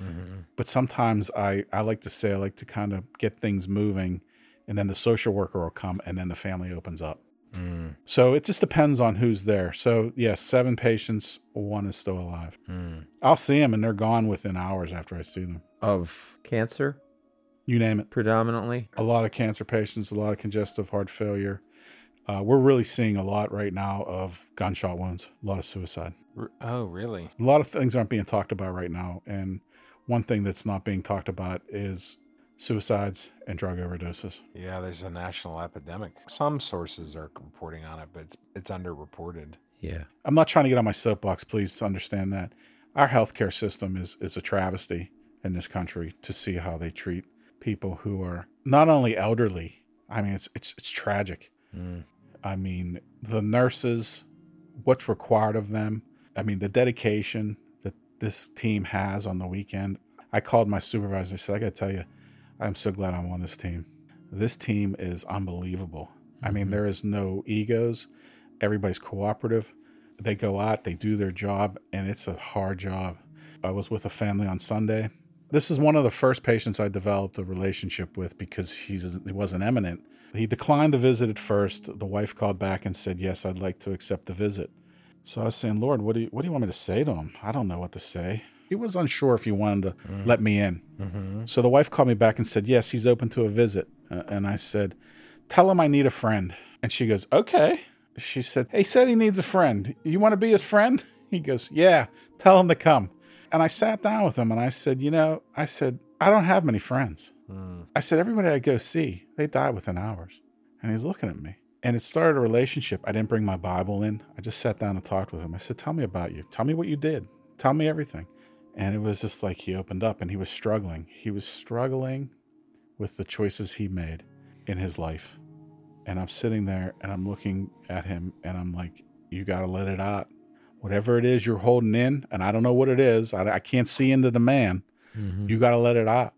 Mm-hmm. But sometimes I, I like to say, I like to kind of get things moving, and then the social worker will come, and then the family opens up. Mm. So it just depends on who's there. So yes, seven patients, one is still alive. Mm. I'll see them, and they're gone within hours after I see them. Of cancer, You name it. predominantly? A lot of cancer patients, a lot of congestive heart failure. Uh, we're really seeing a lot right now of gunshot wounds, a lot of suicide. R- Oh, really? A lot of things aren't being talked about right now. And one thing that's not being talked about is suicides and drug overdoses. Yeah, there's a national epidemic. Some sources are reporting on it, but it's, it's underreported. Yeah. I'm not trying to get on my soapbox, please understand that. Our healthcare system is, is a travesty in this country to see how they treat people who are not only elderly. I mean, it's it's it's tragic. Mm. I mean, the nurses, what's required of them. I mean, the dedication that this team has on the weekend. I called my supervisor. I said, I got to tell you, I'm so glad I'm on this team. This team is unbelievable. I mean, there is no egos. Everybody's cooperative. They go out, they do their job, and it's a hard job. I was with a family on Sunday. This is one of the first patients I developed a relationship with because he's he wasn't eminent. He declined the visit at first. The wife called back and said, yes, I'd like to accept the visit. So I was saying, Lord, what do you, what do you want me to say to him? I don't know what to say. He was unsure if he wanted to mm. let me in. Mm-hmm. So the wife called me back and said, yes, he's open to a visit. Uh, and I said, tell him I need a friend. And she goes, okay. She said, hey, he said he needs a friend. You want to be his friend? He goes, yeah, tell him to come. And I sat down with him and I said, you know, I said, I don't have many friends. Mm. I said, everybody I go see, they die within hours. And he's looking at me. And it started a relationship. I didn't bring my Bible in. I just sat down and talked with him. I said, tell me about you. Tell me what you did. Tell me everything. And it was just like he opened up and he was struggling. He was struggling with the choices he made in his life. And I'm sitting there and I'm looking at him and I'm like, you got to let it out. Whatever it is you're holding in, and I don't know what it is. I, I can't see into the man. Mm-hmm. You got to let it out.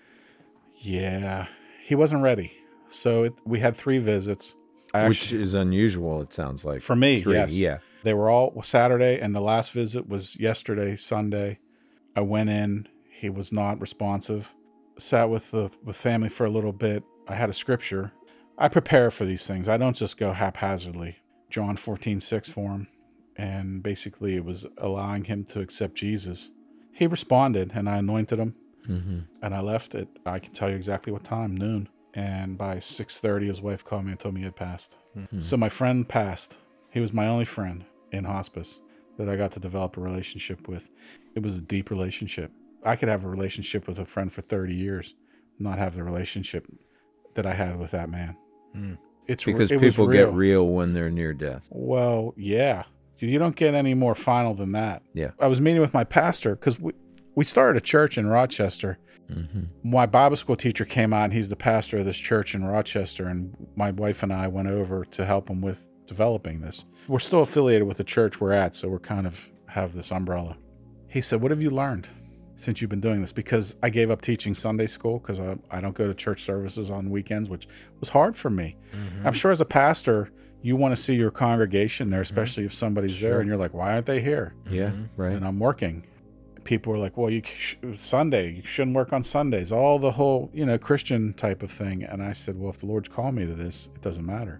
Yeah, he wasn't ready. So it, we had three visits. I Which actually, is unusual, it sounds like. for me, Three, yes. Yeah. They were all Saturday, and the last visit was yesterday, Sunday. I went in. He was not responsive. Sat with the with family for a little bit. I had a scripture. I prepare for these things. I don't just go haphazardly. John fourteen six for him. And basically it was allowing him to accept Jesus. He responded, and I anointed him. Mm-hmm. And I left it. I can tell you exactly what time, noon. And by six thirty, his wife called me and told me he had passed. Mm-hmm. So my friend passed. He was my only friend in hospice that I got to develop a relationship with. It was a deep relationship. I could have a relationship with a friend for thirty years, not have the relationship that I had with that man. Mm. It's Because it was people real. get real when they're near death. Well, yeah. You don't get any more final than that. Yeah. I was meeting with my pastor because we, we started a church in Rochester. Mm-hmm. My Bible school teacher came out, and he's the pastor of this church in Rochester, and my wife and I went over to help him with developing this. We're still affiliated with the church we're at, so we're kind of have this umbrella. He said, what have you learned since you've been doing this? Because I gave up teaching Sunday school because I, I don't go to church services on weekends, which was hard for me. Mm-hmm. I'm sure as a pastor, you want to see your congregation there, especially if somebody's Sure. there, and you're like, why aren't they here? Yeah, Mm-hmm. right. And I'm working. People are like, well, you sh- Sunday, you shouldn't work on Sundays. All the whole, you know, Christian type of thing. And I said, well, if the Lord's called me to this, it doesn't matter.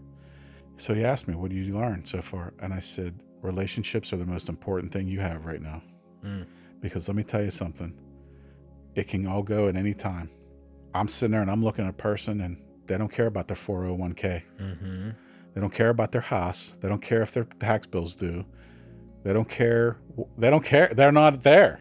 So he asked me, what did you learn so far? And I said, relationships are the most important thing you have right now. Mm. Because let me tell you something. It can all go at any time. I'm sitting there and I'm looking at a person and they don't care about their four oh one k. Mm-hmm. They don't care about their house. They don't care if their tax bill's due. They don't care. They don't care. They're not there.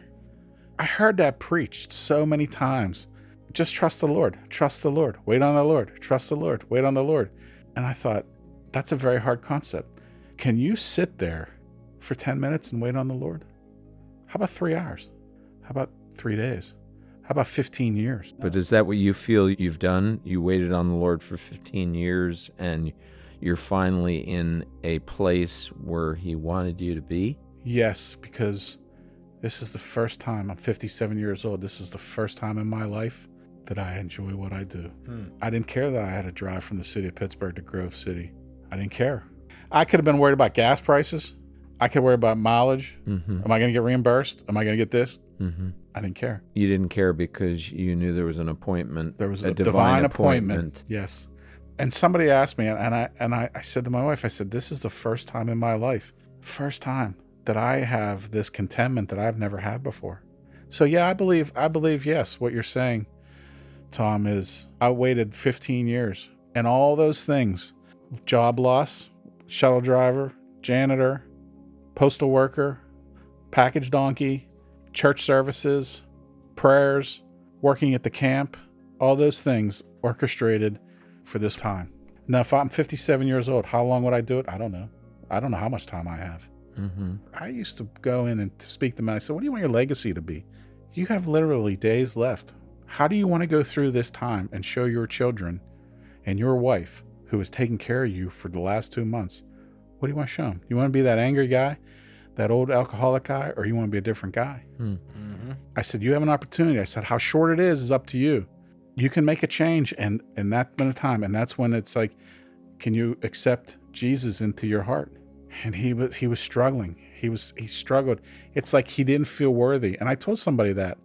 I heard that preached so many times. Just trust the Lord. Trust the Lord. Wait on the Lord. Trust the Lord. Wait on the Lord. And I thought, that's a very hard concept. Can you sit there for ten minutes and wait on the Lord? How about three hours? How about three days? How about fifteen years? But is that what you feel you've done? You waited on the Lord for fifteen years and you're finally in a place where he wanted you to be? Yes, because this is the first time, I'm fifty-seven years old, this is the first time in my life that I enjoy what I do. Hmm. I didn't care that I had to drive from the city of Pittsburgh to Grove City. I didn't care. I could have been worried about gas prices. I could worry about mileage. Mm-hmm. Am I going to get reimbursed? Am I going to get this? Mm-hmm. I didn't care. You didn't care because you knew there was an appointment. There was a, a divine, divine appointment. appointment. Yes. And somebody asked me, and I and I, I said to my wife, I said, this is the first time in my life, first time that I have this contentment that I've never had before. So yeah, I believe, I believe, yes, what you're saying, Tom, is I waited fifteen years and all those things, job loss, shuttle driver, janitor, postal worker, package donkey, church services, prayers, working at the camp, all those things orchestrated for this time. Now, if I'm fifty-seven years old, how long would I do it? I don't know. I don't know how much time I have. Mm-hmm. I used to go in and speak to them, and I said, what do you want your legacy to be? You have literally days left. How do you want to go through this time and show your children and your wife, who has taken care of you for the last two months, what do you want to show them? You want to be that angry guy, that old alcoholic guy, or you want to be a different guy? Mm-hmm. I said, you have an opportunity. I said, how short it is is up to you. You can make a change and in that amount of time. And that's when it's like, can you accept Jesus into your heart? And he was, he was struggling. He was, he struggled. It's like he didn't feel worthy. And I told somebody that,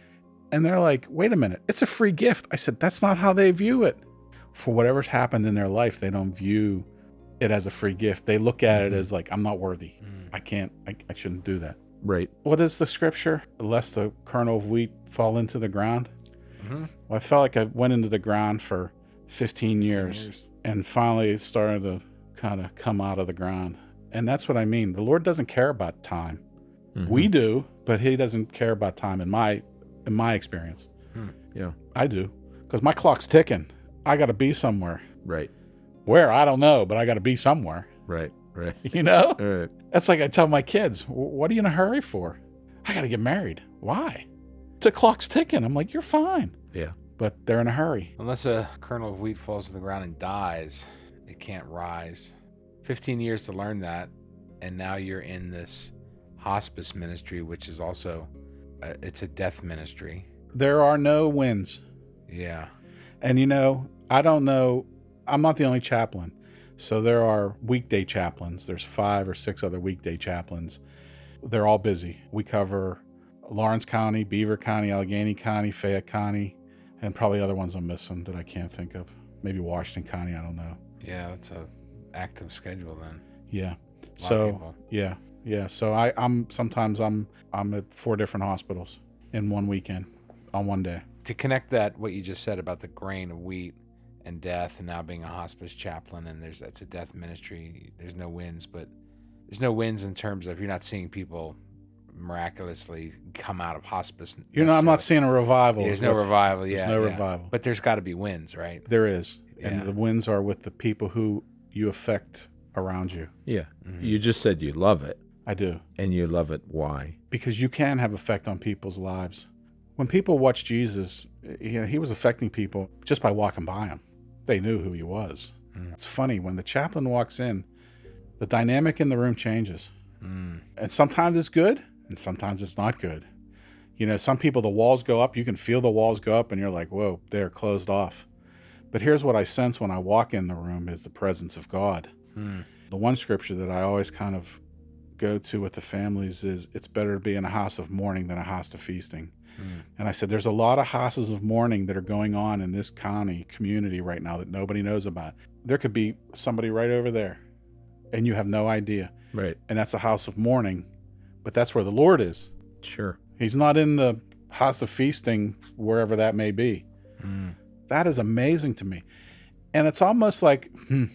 and they're like, wait a minute, it's a free gift. I said, that's not how they view it. For whatever's happened in their life, they don't view it as a free gift. They look at Mm-hmm. it as like, I'm not worthy. Mm. I can't, I, I shouldn't do that. Right. What is the scripture? Lest the kernel of wheat fall into the ground. Mm-hmm. Well, I felt like I went into the ground for fifteen years, years. and finally it started to kind of come out of the ground. And that's what I mean. The Lord doesn't care about time. Mm-hmm. We do, but he doesn't care about time in my in my experience. Hmm. Yeah. I do, because my clock's ticking. I got to be somewhere. Right. Where? I don't know, but I got to be somewhere. Right. Right. You know? Right. That's like I tell my kids, what are you in a hurry for? I got to get married. Why? The clock's ticking. I'm like, you're fine. Yeah. But they're in a hurry. Unless a kernel of wheat falls to the ground and dies, it can't rise. fifteen years to learn that, and now you're in this hospice ministry, which is also, a, it's a death ministry. There are no wins. Yeah. And you know, I don't know, I'm not the only chaplain. So there are weekday chaplains. There's five or six other weekday chaplains. They're all busy. We cover Lawrence County, Beaver County, Allegheny County, Fayette County, and probably other ones I'm missing that I can't think of. Maybe Washington County, I don't know. Yeah, that's a active schedule then. Yeah. A lot of So people. yeah, yeah. So I, I'm sometimes I'm I'm at four different hospitals in one weekend on one day. To connect that, what you just said about the grain of wheat and death, and now being a hospice chaplain, and there's that's a death ministry. There's no wins, but there's no wins in terms of you're not seeing people miraculously come out of hospice. You know, I'm not necessarily. seeing a revival. There's is no what's- revival. Yeah, There's no yeah. revival. But there's got to be wins, right? There is. Yeah. And the wins are with the people who you affect around you. Yeah. Mhm. You just said you love it, I do. and you love it. Why? Because you can have effect on people's lives. When people watch Jesus, you know, he was affecting people just by walking by him. They knew who he was. Mm. It's funny, when the chaplain walks in, the dynamic in the room changes. Mm. And sometimes it's good, and sometimes it's not good. You know, some people, the walls go up, you can feel the walls go up, and you're like, whoa, they're closed off. But here's what I sense when I walk in the room is the presence of God. Mm. The one scripture that I always kind of go to with the families is, it's better to be in a house of mourning than a house of feasting. Mm. And I said, there's a lot of houses of mourning that are going on in this county community right now that nobody knows about. There could be somebody right over there, and you have no idea. Right. And that's a house of mourning, but that's where the Lord is. Sure. He's not in the house of feasting, wherever that may be. Mm. That is amazing to me. And it's almost like, hmm,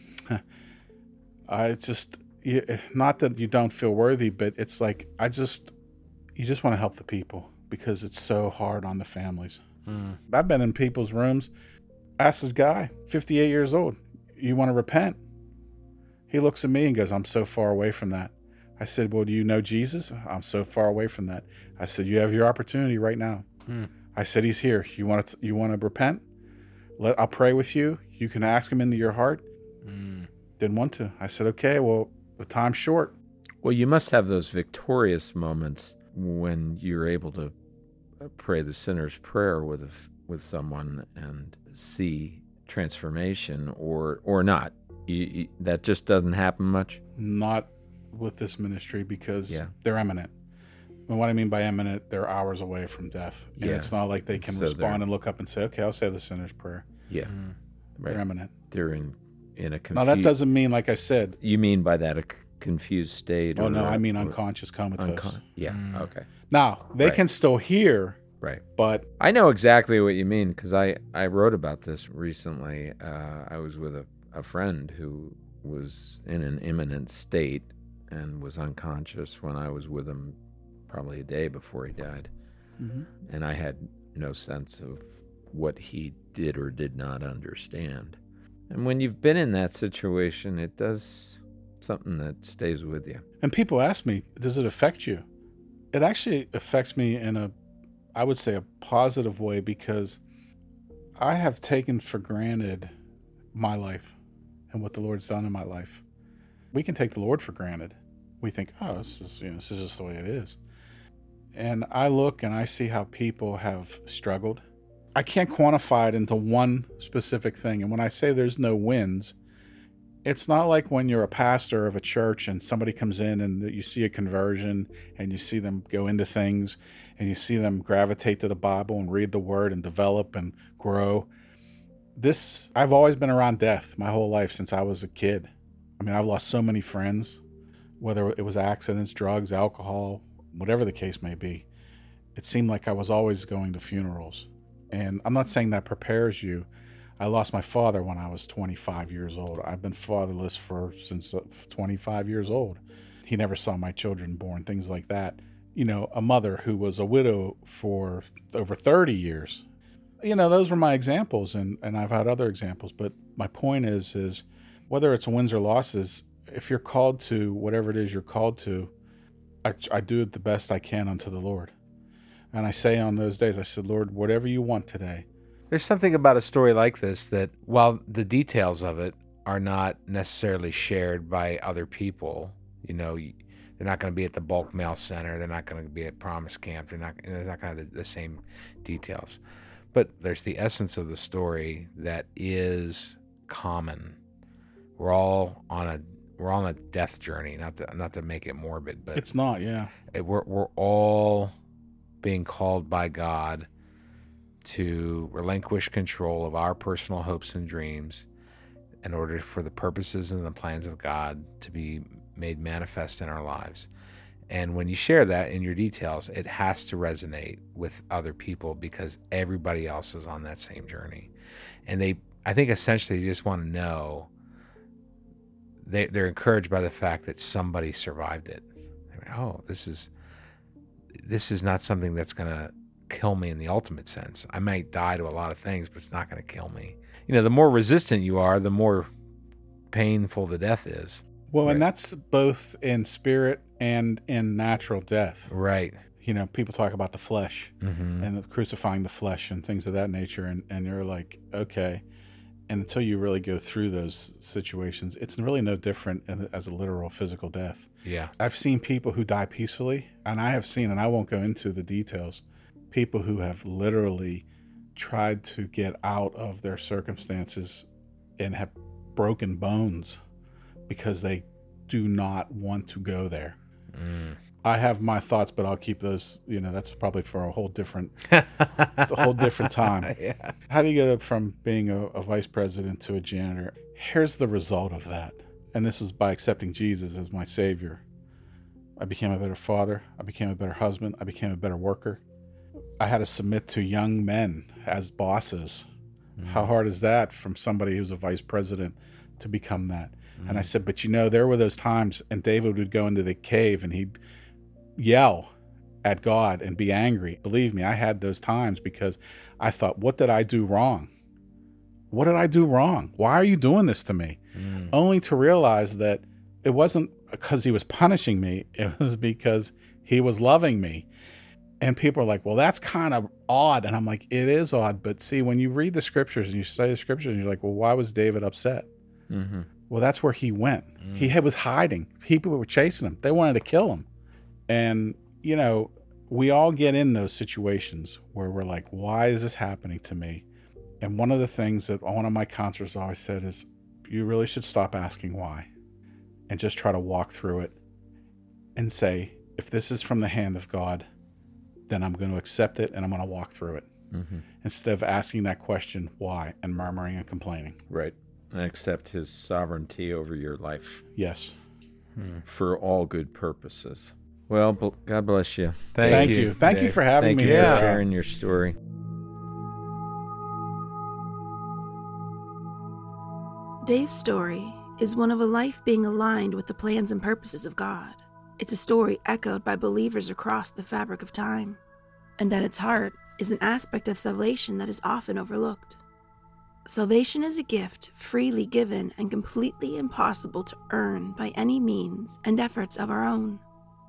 I just, you, not that you don't feel worthy, but it's like, I just, you just want to help the people because it's so hard on the families. Mm. I've been in people's rooms. Asked this guy, fifty-eight years old, you want to repent? He looks at me and goes, I'm so far away from that. I said, well, do you know Jesus? I'm so far away from that. I said, you have your opportunity right now. Hmm. I said, he's here. You want to, you want to repent? Let, I'll pray with you. You can ask him into your heart. Mm. Didn't want to. I said, okay, well, the time's short. Well, you must have those victorious moments when you're able to pray the sinner's prayer with a, with someone and see transformation, or or not. You, you, that just doesn't happen much. Not with this ministry because Yeah. they're eminent. And what I mean by imminent, they're hours away from death. And Yeah. it's not like they can So they're- respond and look up and say, okay, I'll say the sinner's prayer. Yeah. Mm. Right. They're imminent. They're in in a Now, confused. that doesn't mean, like I said, You mean by that a c- confused state? oh, or, no, I mean or unconscious comatose. uncon- Yeah. Mm. Okay. Now, they Right. can still hear, Right. but I know exactly what you mean because I, I wrote about this recently. Uh, I was with a, a friend who was in an imminent state and was unconscious when I was with him probably a day before he died. Mhm. And I had no sense of what he did or did not understand. And when you've been in that situation, it does something that stays with you. And people ask me, does it affect you? It actually affects me in a, I would say, a positive way, because I have taken for granted my life and what the Lord's done in my life. We can take the Lord for granted. We think, oh, this is, you know, this is just the way it is. And I look and I see how people have struggled. I can't quantify it into one specific thing. And when I say there's no wins, it's not like when you're a pastor of a church and somebody comes in and you see a conversion and you see them go into things and you see them gravitate to the Bible and read the word and develop and grow. This, I've always been around death my whole life since I was a kid. I mean, I've lost so many friends, whether it was accidents, drugs, alcohol, whatever the case may be. It seemed like I was always going to funerals. And I'm not saying that prepares you. I lost my father when I was twenty-five years old. I've been fatherless for since twenty-five years old. He never saw my children born, things like that. You know, a mother who was a widow for over thirty years. You know, those were my examples, and, and I've had other examples. But my point is, is whether it's wins or losses, if you're called to whatever it is you're called to, I, I do it the best I can unto the Lord. And I say on those days, I said, Lord, whatever you want today. There's something about a story like this that, while the details of it are not necessarily shared by other people, you know, they're not going to be at the bulk mail center, they're not going to be at Promise Camp, they're not, they're not going to have the, the same details. But there's the essence of the story that is common. We're all on a we're on a death journey. Not to not to make it morbid, but It's not, yeah. it, we're we're all being called by God to relinquish control of our personal hopes and dreams in order for the purposes and the plans of God to be made manifest in our lives. And when you share that in your details, it has to resonate with other people because everybody else is on that same journey. And they, I think essentially they just want to know, they, they're encouraged by the fact that somebody survived it. They're like, oh, this is, this is not something that's going to kill me in the ultimate sense. I might die to a lot of things, but it's not going to kill me. You know, the more resistant you are, the more painful the death is. Well, Right. and that's both in spirit and in natural death. Right. You know, people talk about the flesh Mm-hmm. and the crucifying the flesh and things of that nature. And, and you're like, okay. And until you really go through those situations, it's really no different as a literal physical death. Yeah. I've seen people who die peacefully, and I have seen, and I won't go into the details, people who have literally tried to get out of their circumstances and have broken bones because they do not want to go there. Mm. I have my thoughts, but I'll keep those, you know, that's probably for a whole different, a whole different time. Yeah. How do you get up from being a, a vice president to a janitor? Here's the result of that. And this was by accepting Jesus as my savior. I became a better father. I became a better husband. I became a better worker. I had to submit to young men as bosses. Mm. How hard is that from somebody who's a vice president to become that? Mm. And I said, but you know, there were those times, and David would go into the cave and he'd yell at God and be angry. Believe me, I had those times because I thought, what did I do wrong? What did I do wrong? Why are you doing this to me? Mm. Only to realize that it wasn't because he was punishing me. It was because he was loving me. And people are like, well, that's kind of odd. And I'm like, it is odd. But see, when you read the scriptures and you study the scriptures, and you're like, well, why was David upset? Mm-hmm. Well, that's where he went. Mm. He was hiding. People were chasing him. They wanted to kill him. And, you know, we all get in those situations where we're like, why is this happening to me? And one of the things that one of my counselors always said is, you really should stop asking why and just try to walk through it and say, if this is from the hand of God, then I'm going to accept it and I'm going to walk through it. Mm-hmm. Instead of asking that question, why, and murmuring and complaining. Right. And accept his sovereignty over your life. Yes. Hmm. For all good purposes. Well, God bless you. Thank, Thank you. you. Thank Dave. you for having Thank me you here. for sharing your story. Dave's story is one of a life being aligned with the plans and purposes of God. It's a story echoed by believers across the fabric of time, and at its heart is an aspect of salvation that is often overlooked. Salvation is a gift freely given and completely impossible to earn by any means and efforts of our own.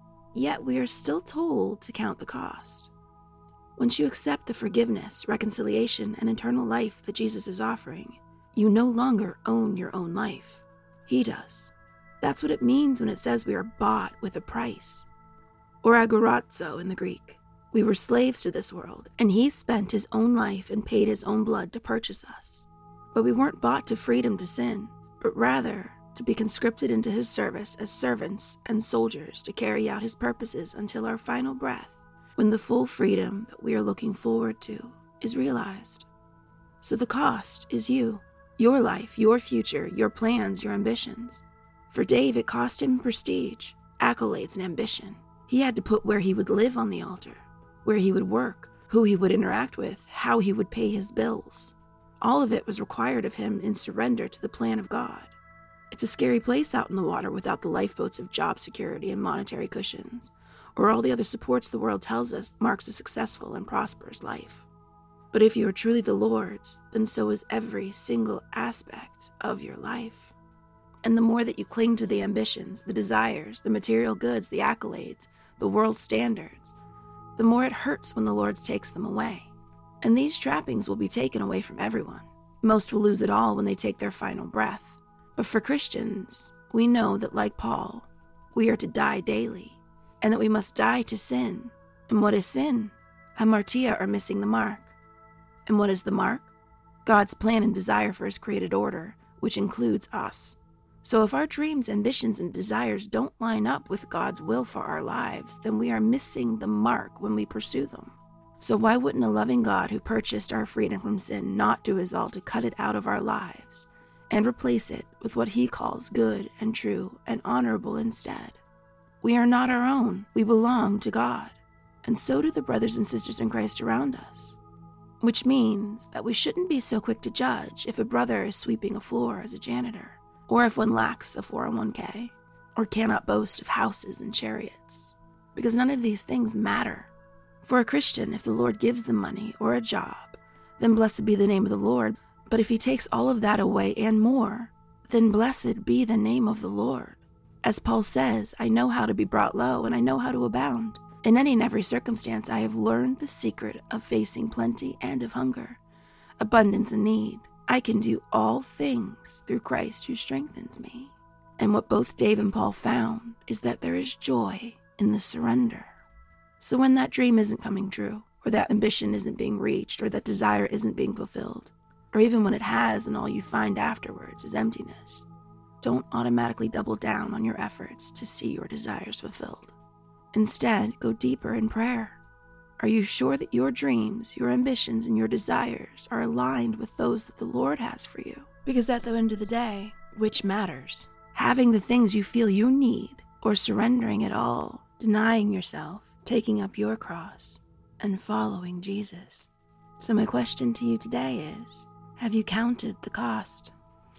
Yet we are still told to count the cost. Once you accept the forgiveness, reconciliation, and eternal life that Jesus is offering, you no longer own your own life. He does. That's what it means when it says we are bought with a price, or agorazo in the Greek. We were slaves to this world, and he spent his own life and paid his own blood to purchase us. But we weren't bought to freedom to sin, but rather to be conscripted into his service as servants and soldiers to carry out his purposes until our final breath, when the full freedom that we are looking forward to is realized. So the cost is you, your life, your future, your plans, your ambitions. For Dave, it cost him prestige, accolades, and ambition. He had to put where he would live on the altar, where he would work, who he would interact with, how he would pay his bills. All of it was required of him in surrender to the plan of God. It's a scary place out in the water without the lifeboats of job security and monetary cushions, or all the other supports the world tells us marks a successful and prosperous life. But if you are truly the Lord's, then so is every single aspect of your life. And the more that you cling to the ambitions, the desires, the material goods, the accolades, the world standards, the more it hurts when the Lord takes them away. And these trappings will be taken away from everyone. Most will lose it all when they take their final breath. But for Christians, we know that like Paul, we are to die daily, and that we must die to sin. And what is sin? Hamartia, or missing the mark. And what is the mark? God's plan and desire for his created order, which includes us. So if our dreams, ambitions, and desires don't line up with God's will for our lives, then we are missing the mark when we pursue them. So why wouldn't a loving God who purchased our freedom from sin not do his all to cut it out of our lives and replace it with what he calls good and true and honorable instead? We are not our own. We belong to God. And so do the brothers and sisters in Christ around us. Which means that we shouldn't be so quick to judge if a brother is sweeping a floor as a janitor, or if one lacks a four oh one k, or cannot boast of houses and chariots, because none of these things matter. For a Christian, if the Lord gives them money or a job, then blessed be the name of the Lord. But if he takes all of that away and more, then blessed be the name of the Lord. As Paul says, I know how to be brought low, and I know how to abound. In any and every circumstance, I have learned the secret of facing plenty and of hunger, abundance and need. I can do all things through Christ who strengthens me. And what both Dave and Paul found is that there is joy in the surrender. So when that dream isn't coming true, or that ambition isn't being reached, or that desire isn't being fulfilled, or even when it has and all you find afterwards is emptiness, don't automatically double down on your efforts to see your desires fulfilled. Instead, go deeper in prayer. Are you sure that your dreams, your ambitions, and your desires are aligned with those that the Lord has for you? Because at the end of the day, which matters? Having the things you feel you need, or surrendering it all, denying yourself, taking up your cross, and following Jesus. So my question to you today is, have you counted the cost?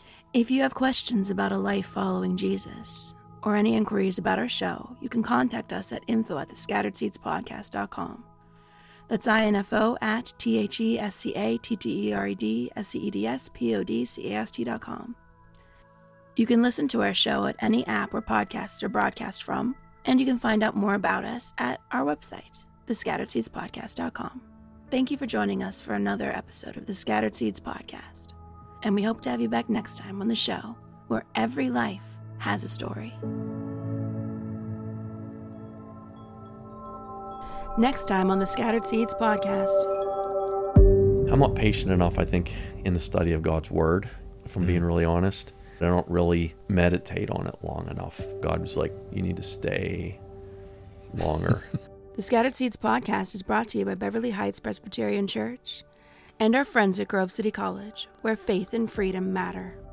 If you have questions about a life following Jesus, or any inquiries about our show, you can contact us at info at the scattered seeds podcast dot com. That's info at T H E S C A T T E R E D S C E D S P O D C A S T dot com. You can listen to our show at any app where podcasts are broadcast from, and you can find out more about us at our website, the scattered seeds podcast dot com. Thank you for joining us for another episode of the Scattered Seeds Podcast, and we hope to have you back next time on the show, where every life has a story. Next time on the Scattered Seeds Podcast. I'm not patient enough, I think, in the study of God's Word, if I'm mm-hmm. being really honest. I don't really meditate on it long enough. God was like, you need to stay longer. The Scattered Seeds podcast is brought to you by Beverly Heights Presbyterian Church and our friends at Grove City College, where faith and freedom matter.